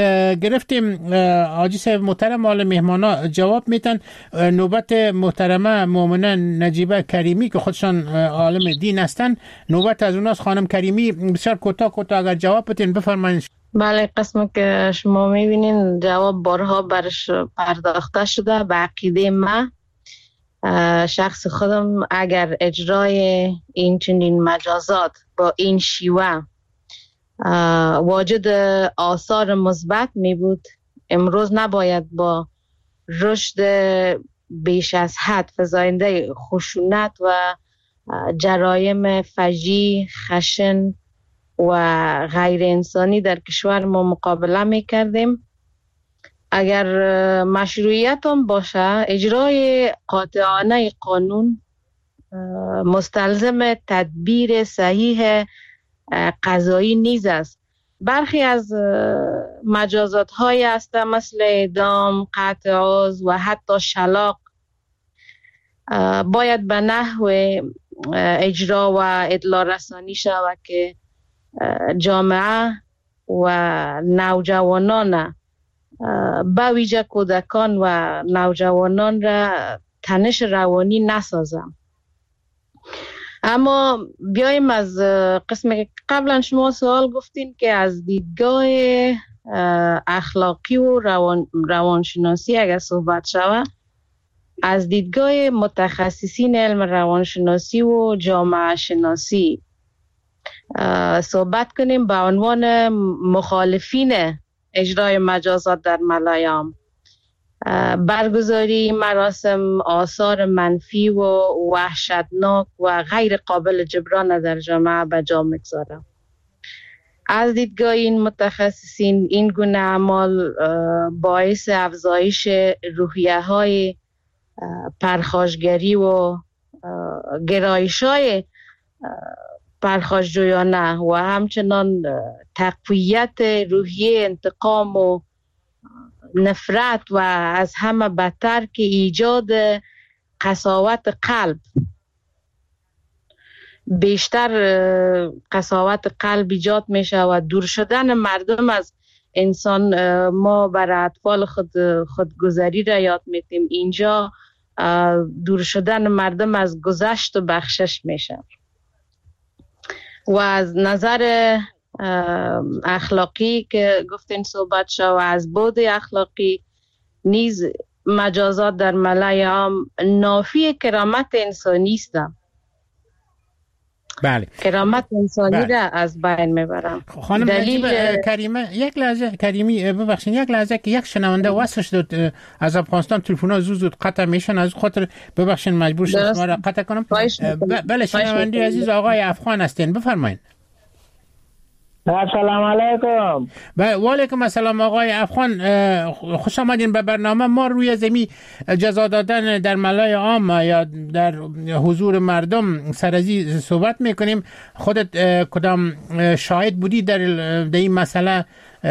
گرفتیم حاجی صاحب محترم، حال مهمانا جواب میتن. نوبت محترمه مومنه نجیبه کریمی که خودشان عالم دین هستن، نوبت از اوناست. خانم کریمی بسیار کوتاه اگر جواب بتین بفرمایید. بله، قسم که شما میبینین جواب بارها برش پرداخته شده. به عقیده من شخص خودم اگر اجرای این چنین مجازات با این شیوه واجد آثار مثبت می بود، امروز نباید با رشد بیش از حد فزاینده خشونت و جرایم فجیع، خشن و غیر انسانی در کشور ما مقابله می کردیم. اگر مشروعیت هم باشه، اجرای قاطعانه قانون مستلزم تدبیر صحیح قضایی نیز است. برخی از مجازات های هست مثل اعدام، قطع عضو و حتی شلاق باید به نحو اجرا و اطلاع رسانی شود که جامعه و نوجوانان به ویژه کودکان و نوجوانان را تنش روانی نسازم. اما بیایم از قسم قبلا شما سوال گفتین که از دیدگاه اخلاقی و روانشناسی اگر صحبت شود، از دیدگاه متخصصین علم روانشناسی و جامعه شناسی صحبت کنیم به عنوان مخالفین اجرای مجازات در ملایام. برگزاری مراسم آثار منفی و وحشتناک و غیر قابل جبران در جامعه به جا می‌گذارد. از دیدگاه این متخصصین این گونه اعمال باعث افزایش روحیه‌های پرخاشگری و گرایش‌های پرخاشجویانه و همچنان تقویت روحیه انتقام و نفرت و از همه بدتر که ایجاد قساوت قلب، بیشتر قساوت قلب ایجاد میشه و دور شدن مردم از انسان. ما برای اطفال خودگذری را یاد میتیم، اینجا دور شدن مردم از گذشت و بخشش میشه. و از نظر اخلاقی که گفتین صحبت شد و از بعد اخلاقی نیز مجازات در ملای عام نافی کرامت انسانی است. بله. کرامت انسانی را از بین میبرم. خانم نجیب کریمه، یک لحظه کریمی ببخشید، یک لحظه که یک شنونده واسش داد از افغانستان تلفن‌ها زود قطع میشن، از خاطر ببخشید مجبور شدم شما را قطع کنم. بله شنونده عزیز آقای افغان هستین، بفرمایید. السلام علیکم. و علیکم السلام آقای افغان، خوش آمدین به برنامه. ما روی زمین جزا دادن در ملای عام یا در حضور مردم سر از این صحبت میکنیم. خودت کدام شاهد بودی در این مسئله؟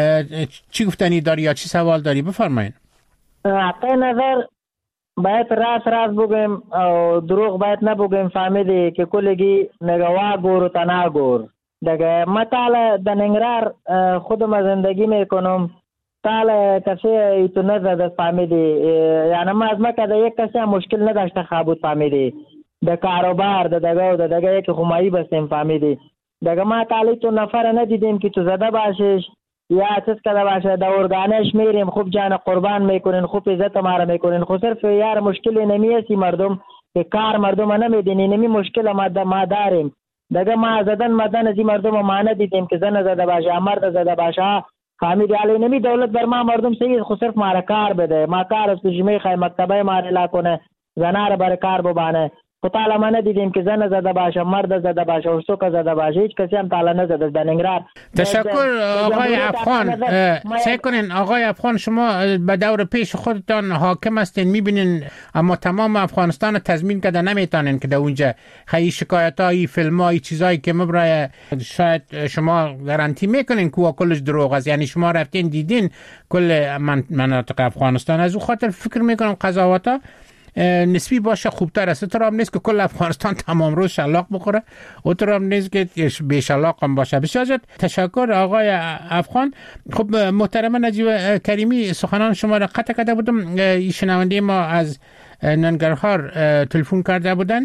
چی گفتنی داری یا چی سوال داری؟ بفرمایید. حقی نظر باید راست بگیم و دروغ باید نبگیم. فهمیدی که کلگی نگواه گور و تنها گور. دیگه ما تاله در ننگرار خودم زندگی میکنم، تاله کسی ایتو نزده فهمیدی، یعنی ما از مکه در یک کسی مشکل نداشته خوابود فهمیدی، در کاروبار در دیگه یک خمایی بستیم فهمیدی. دیگه ما تاله تو نفر ندیدیم که تو زده باشش یا چیز کده باشه، در ارگانش میریم خوب جان قربان میکنین، خوب عزت ما را میکنین. خود صرف یار مشکلی نمیسی مردم که کار مردم نمیدینی، نمی مشکل ما داریم. دیگه ما زدن مدن از این مردم ما ندیدیم که زن زده باشه مرد زده باشه فهمیدی. علی نمی دولت بر ما مردم سید خود صرف ما را کار بده، ما کار از تجمیه خواهی مکتبه ما را کنه، زنها را بر کار ببانه. خود تعالی ما ندیدیم که زن زده باشه مرد زده باشه و سوک زده باشه، هیچ کسی هم تعالی نزده در ننگرار. تشکر آقای افغان. سعی کنین آقای افغان، شما به دور پیش خودتان حاکم هستین، میبینین اما تمام افغانستان تضمین کده نمیتونین که در اونجا خیلی شکایت های فیلم های چیزایی که مبرای شاید شما گارانتی میکنین که کلش دروغ است. یعنی شما رفتین دیدین کل مناطق افغانستان، از اون خاطر فکر میکنم قضاوت ها نسبی باشه خوبتر است. تو هم نیست که کل افغانستان تمام روز شلاق بخوره، و تو هم نیست که به شلاق هم باشه. بسیار زیاد تشکر آقای افغان. خب محترم نجیب کریمی، سخنان شما را قطع کرده بودم. شنونده ما از ننگرهار تلفن کرده بودن،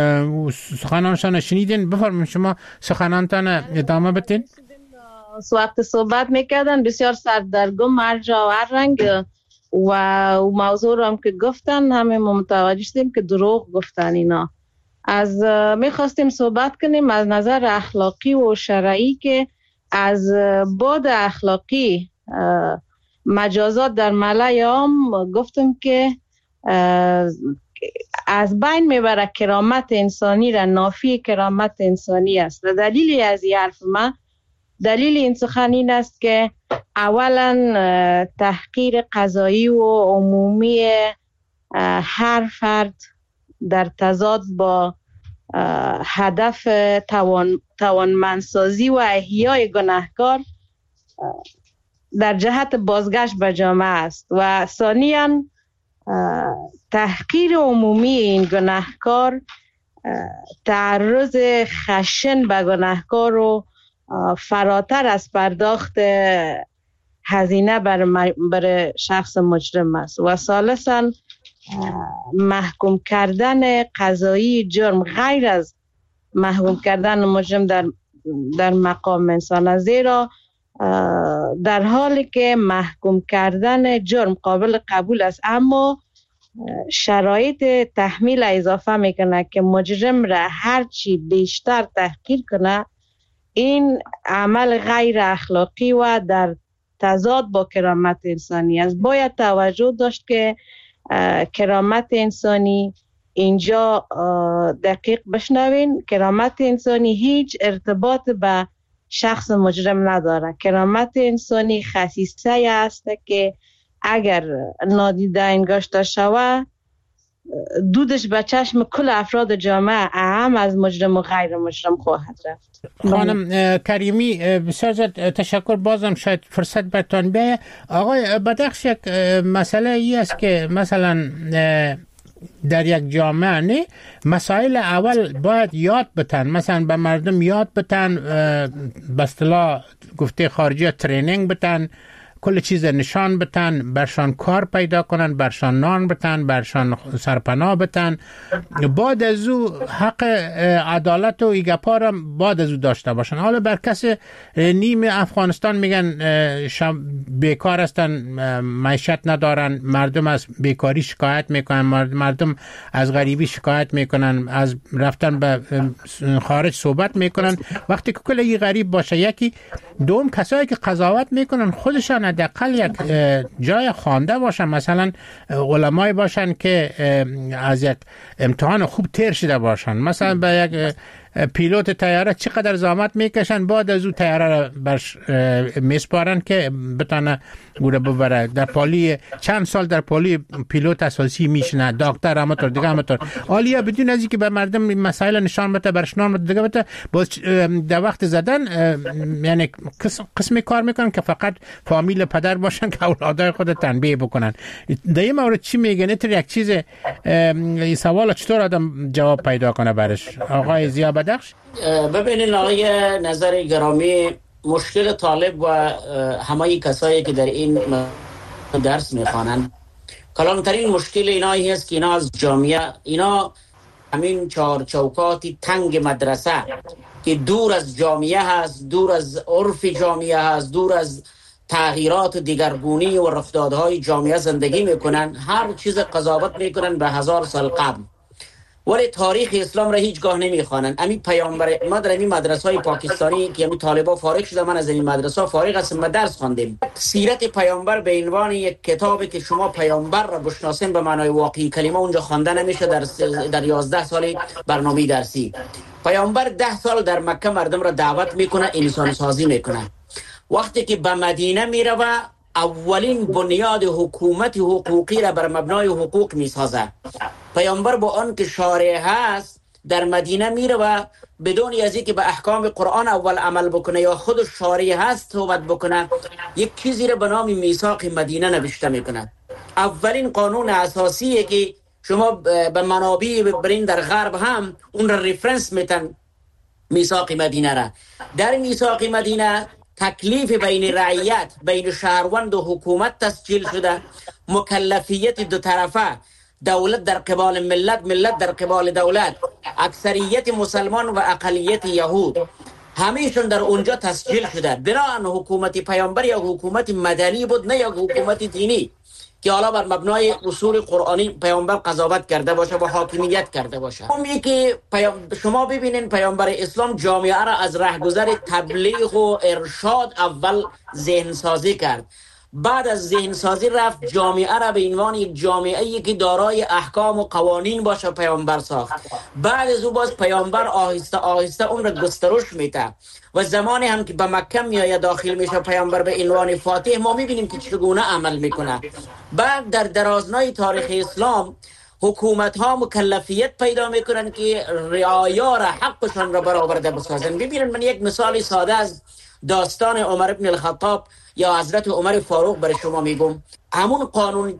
سخنانشان شنیدین. بفرمایید شما سخنانتان ادامه بدین. وقت صحبت میکردن بسیار سردرگم هر جا و هر رنگ و موضوع رو هم که گفتن همه متوجه شدیم که دروغ گفتن. اینا از میخواستیم صحبت کنیم از نظر اخلاقی و شرعی که از بعد اخلاقی مجازات در ملای عام گفتم که از بین میبره کرامت انسانی را، نافی کرامت انسانی است. دلیلی از این حرف من، دلیل این سخن این است که اولا تحقیر قضایی و عمومی هر فرد در تضاد با هدف توانمندسازی و احیای گناهکار در جهت بازگشت به جامعه است. و ثانیاً تحقیر عمومی این گناهکار تعرض خشن به گناهکار و فراتر از پرداخت هزینه بر شخص مجرم است. و ثالثاً محکوم کردن قضایی جرم غیر از محکوم کردن مجرم در مقام انسان، زیرا در حالی که محکوم کردن جرم قابل قبول است، اما شرایط تحمیل اضافه میکنه که مجرم را هرچی بیشتر تحقیر کنه، این عمل غیر اخلاقی و در تضاد با کرامت انسانی است. باید توجه داشت که کرامت انسانی اینجا دقیق بشنوین، کرامت انسانی هیچ ارتباط به شخص مجرم نداره. کرامت انسانی خصیصه است که اگر نادیده انگاشته شود دودش به چشم کل افراد جامعه اهم از مجرم و غیر مجرم خواهد رفت. خانم کریمی بسیار زیاد تشکر. بازم شاید فرصت برتان بیایه. آقای بدخش، یک مسئله ای است که مثلا در یک جامعه نه مسائل اول باید یاد بتن، مثلا به مردم یاد بتن، به اصطلاح گفته خارجی ترینینگ بتن، کل چیز نشان بتن، برشان کار پیدا کنن، برشان نان بتن، برشان سرپناه بتن، بعد از او حق عدالت و ایگپارم بعد از او داشته باشن. حالا بر کس نیم افغانستان میگن بیکار هستن، معیشت ندارن، مردم از بیکاری شکایت میکنن، مردم از غریبی شکایت میکنن، از رفتن به خارج صحبت میکنن. وقتی که کل غریب باشه، یکی دوم کسایی که قضاوت میکنن خودشان حداقل یک جای خوانده باشن، مثلا علمای باشن که از یک امتحان خوب تیر شده باشن، مثلا به یک پیلوت طیاره چقدر زحمت میکشن، بعد از او طیاره را برش میسپارن که بتونه گوره ببره. در پالی چند سال در پالی پیلوت اساسی میشنه، دکتر همطور دیگه همطور. حالا بدون از اینکه به مردم مسائل نشان بده، برش نام بده دیگه بده، باز در وقت زدن یعنی قسمی کار میکنن که فقط فامیل پدر باشن که اولادای خود تنبیه بکنن. در این مورد چی میگن؟ اینطور یک چیز سوال چطور آدم جواب پیدا کنه برش؟ آقای زیا بدخش. ببینین آقای نظر گرامی، مشکل طالب و همه کسایی که در این درس میخوانند، کلانترین مشکل اینایی هست که اینا از جامعه، اینا همین چهار چوکاتی تنگ مدرسه که دور از جامعه هست، دور از عرف جامعه هست، دور از تغییرات دیگرگونی و رفتارهای جامعه زندگی میکنن، هر چیز قضاوت میکنن به 1000 سال قبل، ولی تاریخ اسلام را هیچگاه نمیخوانند. امی پیامبر ما در این مدرسه های پاکستانی که امی طالبا فارغ شده، من از این مدرسه فارغ هستم، درس خواندیم. سیرت پیامبر به عنوان یک کتابی که شما پیامبر را بشناسین به معنای واقعی کلمه اونجا خوانده نمیشه. در 11 سال برنامه درسی پیامبر 10 سال در مکه مردم را دعوت میکنه، انسان سازی میکنه. وقتی که به مدینه میره و اولین بنیاد حکومت حقوقی را بر مبنای حقوق میسازه. پیامبر با آن که شارع هست در مدینه میره و بدون از اینکه به احکام قرآن اول عمل بکنه یا خود شارع هست صحبت بکنه، یک چیزی را به نام میثاق مدینه نوشته میکنه. اولین قانون اساسیه که شما به منابع برین در غرب هم اون را ریفرنس میتن، میثاق مدینه را. در میثاق مدینه تکلیف بین رعیت، بین شهروند و حکومت تسجیل شده، مکلفیت دو طرفه، دولت در قبال ملت، ملت در قبال دولت، اکثریت مسلمان و اقلیت یهود، همیشون در اونجا تسجیل شده. بنابراین حکومت پیامبر یا حکومت مدنی بود، نه یا حکومت دینی که حالا بر مبنای اصول قرآنی پیامبر قضاوت کرده باشه و حاکمیت کرده باشه. اونی که شما ببینین پیامبر اسلام جامعه را از رهگذر تبلیغ و ارشاد اول ذهن سازی کرد، بعد از ذهن سازی رفت جامعه را به عنوان یک جامعه‌ای که دارای احکام و قوانین باشه پیامبر ساخت. بعد از او باز پیامبر آهسته آهسته اون را گسترش میده و زمانی هم که به مکه میآید داخل میشه پیامبر به عنوان فاتح، ما میبینیم که چگونه عمل میکنه. بعد در درازنای تاریخ اسلام حکومت ها مکلفیت پیدا میکنن که رعایا را حقشان را برآورده بسازن. ببینید من یک مثال ساده از داستان عمر ابن الخطاب یا حضرت عمر فاروق برای شما میگم. همون قانون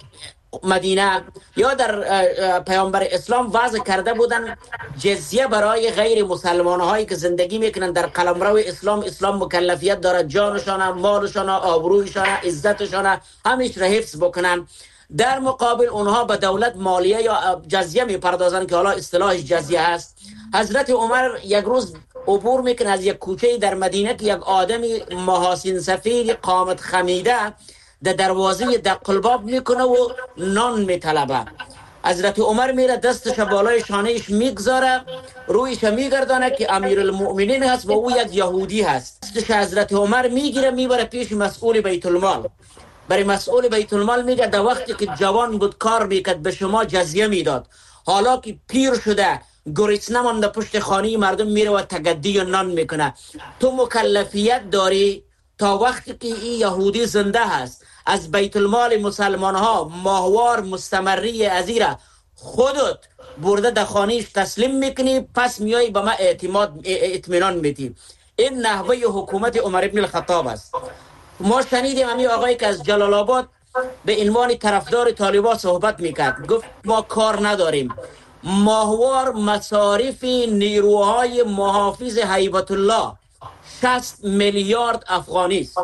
مدینه یا در پیامبر اسلام وضع کرده بودن جزیه برای غیر مسلمان هایی که زندگی میکنن در قلمرو اسلام. اسلام مکلفیت دارد جانشان، مالشان، آبرویشان، عزتشان همیش را حفظ بکنن. در مقابل اونها به دولت مالیه یا جزیه میپردازن که حالا اصطلاحش جزیه هست. حضرت عمر یک روز عبور میکنه از یک کوچه در مدینه که یک آدمی محاسن سفید قامت خمیده در دروازه دقلباب میکنه و نان میطلبه. حضرت عمر میره دستش بالای شانهش میگذاره، رویش میگردانه که امیر المؤمنین هست و او یک یهودی هست. دستش حضرت عمر میگیره میبره پیش مسئول بیت المال. برای مسئول بیت المال میگه در وقتی که جوان بود کار میکرد به شما جزیه میداد، حالا که پیر شده گریز نمانده پشت خانه مردم میره و تگدی و نان میکنه، تو مکلفیت داری تا وقتی که این یهودی زنده هست از بیت المال مسلمان ها ماهوار مستمری ازیره خودت برده در خانهش تسلیم میکنی، پس میای به ما اطمینان میدی. این نحوه حکومت عمر ابن الخطاب است. ما شنیدیم همین آقایی که از جلال آباد به عنوان طرفدار طالبان صحبت میکرد، گفت ما کار نداریم، ماهوار مصارف نیروهای محافظ هیبت الله 60 میلیارد افغانی است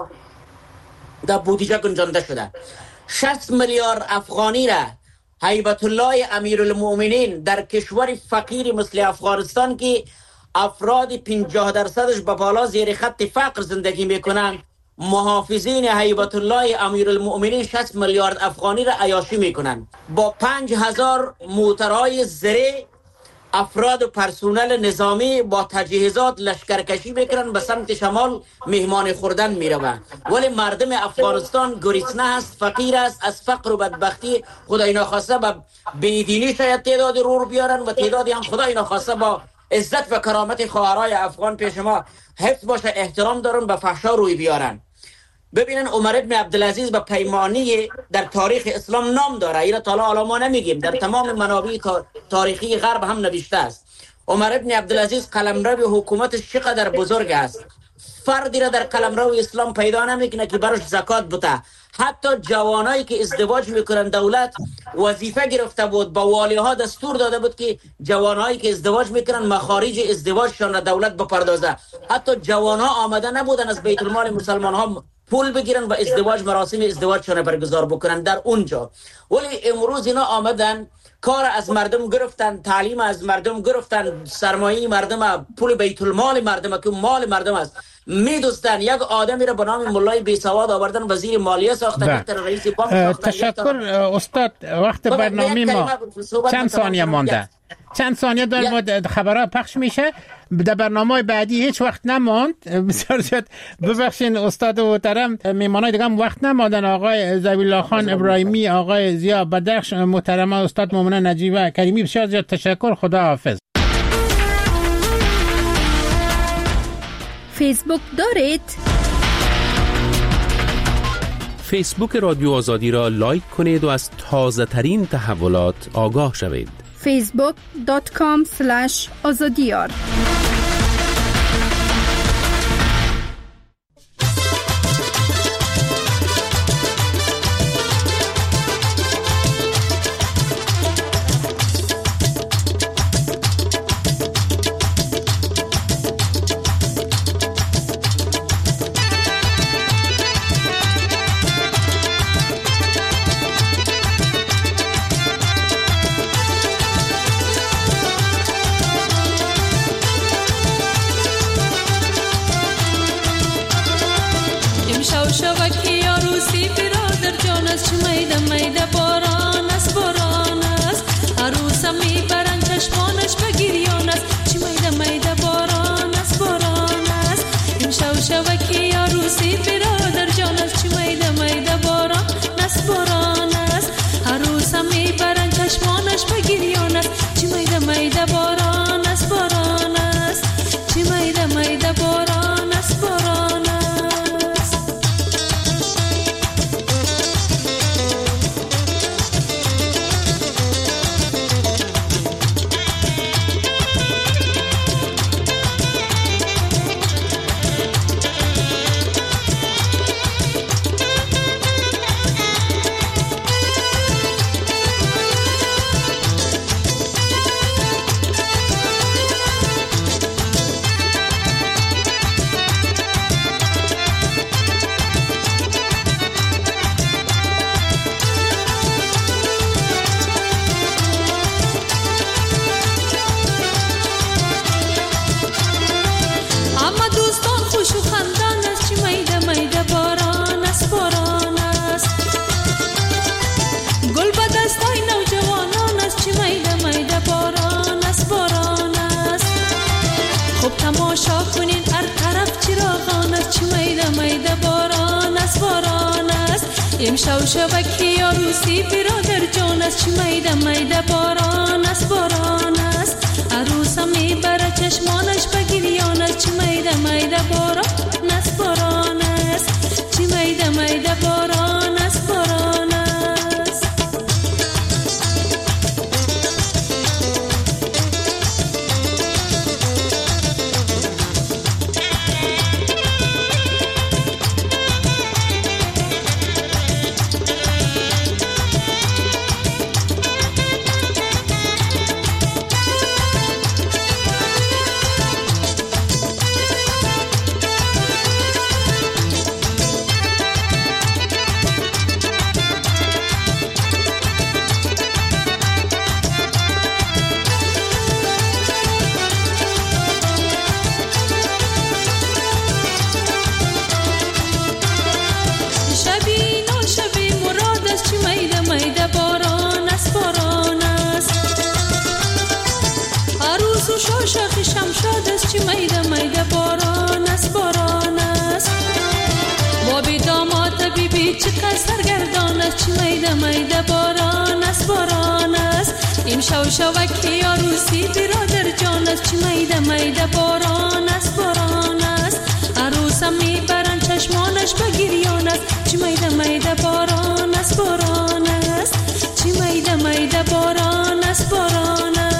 در بودجه گنجانده شده. 60 میلیارد افغانی را هیبت الله امیرالمؤمنین در کشور فقیر مثل افغانستان که افراد 50% به بالا زیر خط فقر زندگی میکنند، محافظین هیبت الله امیرالمؤمنین 60 میلیارد افغانی را عیاشی میکنند. با 5000 موترهای زره افراد و پرسونل نظامی با تجهیزات لشکرکشی میکنن به سمت شمال مهمان خوردن میروند، ولی مردم افغانستان گریسنه است، فقیر است، از فقر و بدبختی خدای ناخواسته به بیدینی شاید تعداد رو بیارن و تعدادی هم خدای ناخواسته با عزت و کرامت خواهرای افغان پیش ما حفظ باشه احترام دارن به فحشا روی بیارن. ببینن عمر ابن عبدالعزیز به پیمانی در تاریخ اسلام نام داره، اینا تا حالا ما نمیگیم، در تمام منابع تاریخی غرب هم نوشته است. عمر ابن عبدالعزیز قلمرو حکومتش چقدر بزرگ است، فردی را در قلمرو اسلام پیدا نمیکنه که براش زکات بده. حتی جوانایی که ازدواج میکنن دولت وظیفه گرفته بود، با والی ها دستور داده بود که جوانایی که ازدواج میکنن مخارج ازدواجشان را دولت بپردازه. حتی جوان ها آمده نبودن از بیت المال مسلمان ها پول بگیرن و ازدواج مراسم ازدواجشان برگزار بکنن در اونجا. ولی امروز اینا آمدن کار از مردم گرفتن، تعلیم از مردم گرفتن، سرمایه مردم، پول بیت المال مردم که مال مردم است میدوستن. یک آدمی را به نام مولای بی سواد آوردن وزیر مالیه ساختن، یک رئیس بانک ساختن. تشکر استاد. وقت برنامه ما چند ثانیه مانده، چند ثانیه در خبرها پخش میشه، در برنامه بعدی هیچ وقت نماند. بسیار زیاد ببخشین استاد محترم، میمانای دیگه هم وقت نماندن، آقای ذوی‌الله خان ابراهیمی، آقای ضیا بدخش، محترمه استاد مومنه نجیبه کریمی، بسیار زیاد تشکر. خدا حافظ. فیسبوک دارید؟ فیسبوک رادیو آزادی را لایک کنید و از تازه ترین تحولات آگاه شوید. facebook.com/azadiyar امشب شبکی عروسی برادر جان است، چی میده میده باران است باران است. عروسم میبره چشمانش به گریان است، چی میده میده باران است باران است. چی میده میده باران است باران است. شاخی شمشاد است، چی میده میده باران است باران است. بابی داماد بیبی چقدر سرگردان است، چی میده میده باران است باران است. امشب شبکی عروسی برادر جان است، چی میده میده باران است باران است. عروسم میبرن چشمانش به گریان است، چی میده میده باران است باران است. چی میده میده باران است باران است.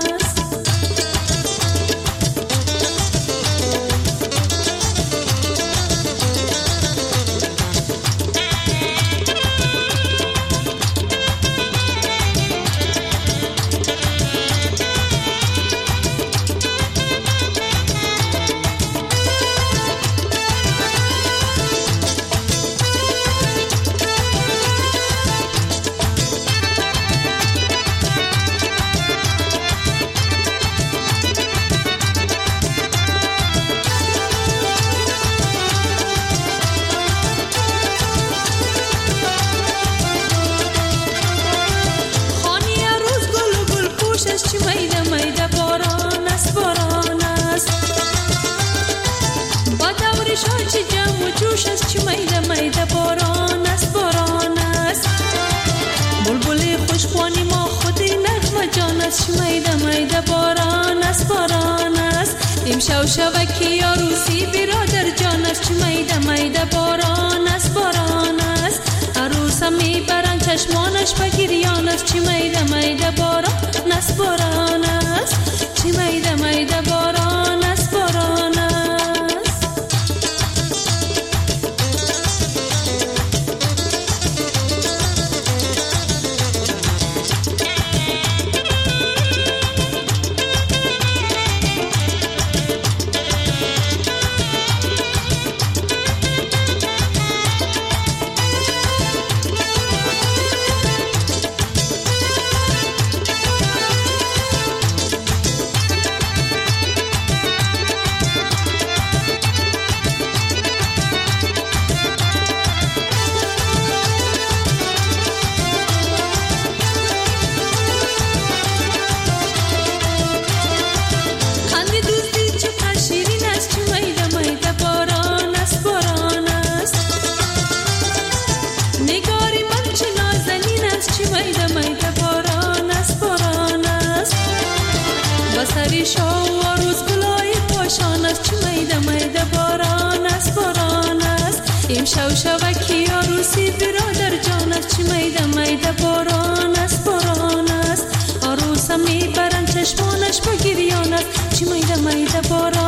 امشب شبکی عروسی برادر جان است، چی میده میده باران است باران است. عروسم میبرن چشمانش به گریان است، چی میده میده باران است باران است. چی میده میده باران است باران است. امشب شبکی عروسی برادر جان است، چی میده میده باران است باران است. عروسم میبرن چشمانش به گریان است، چی میده میده باران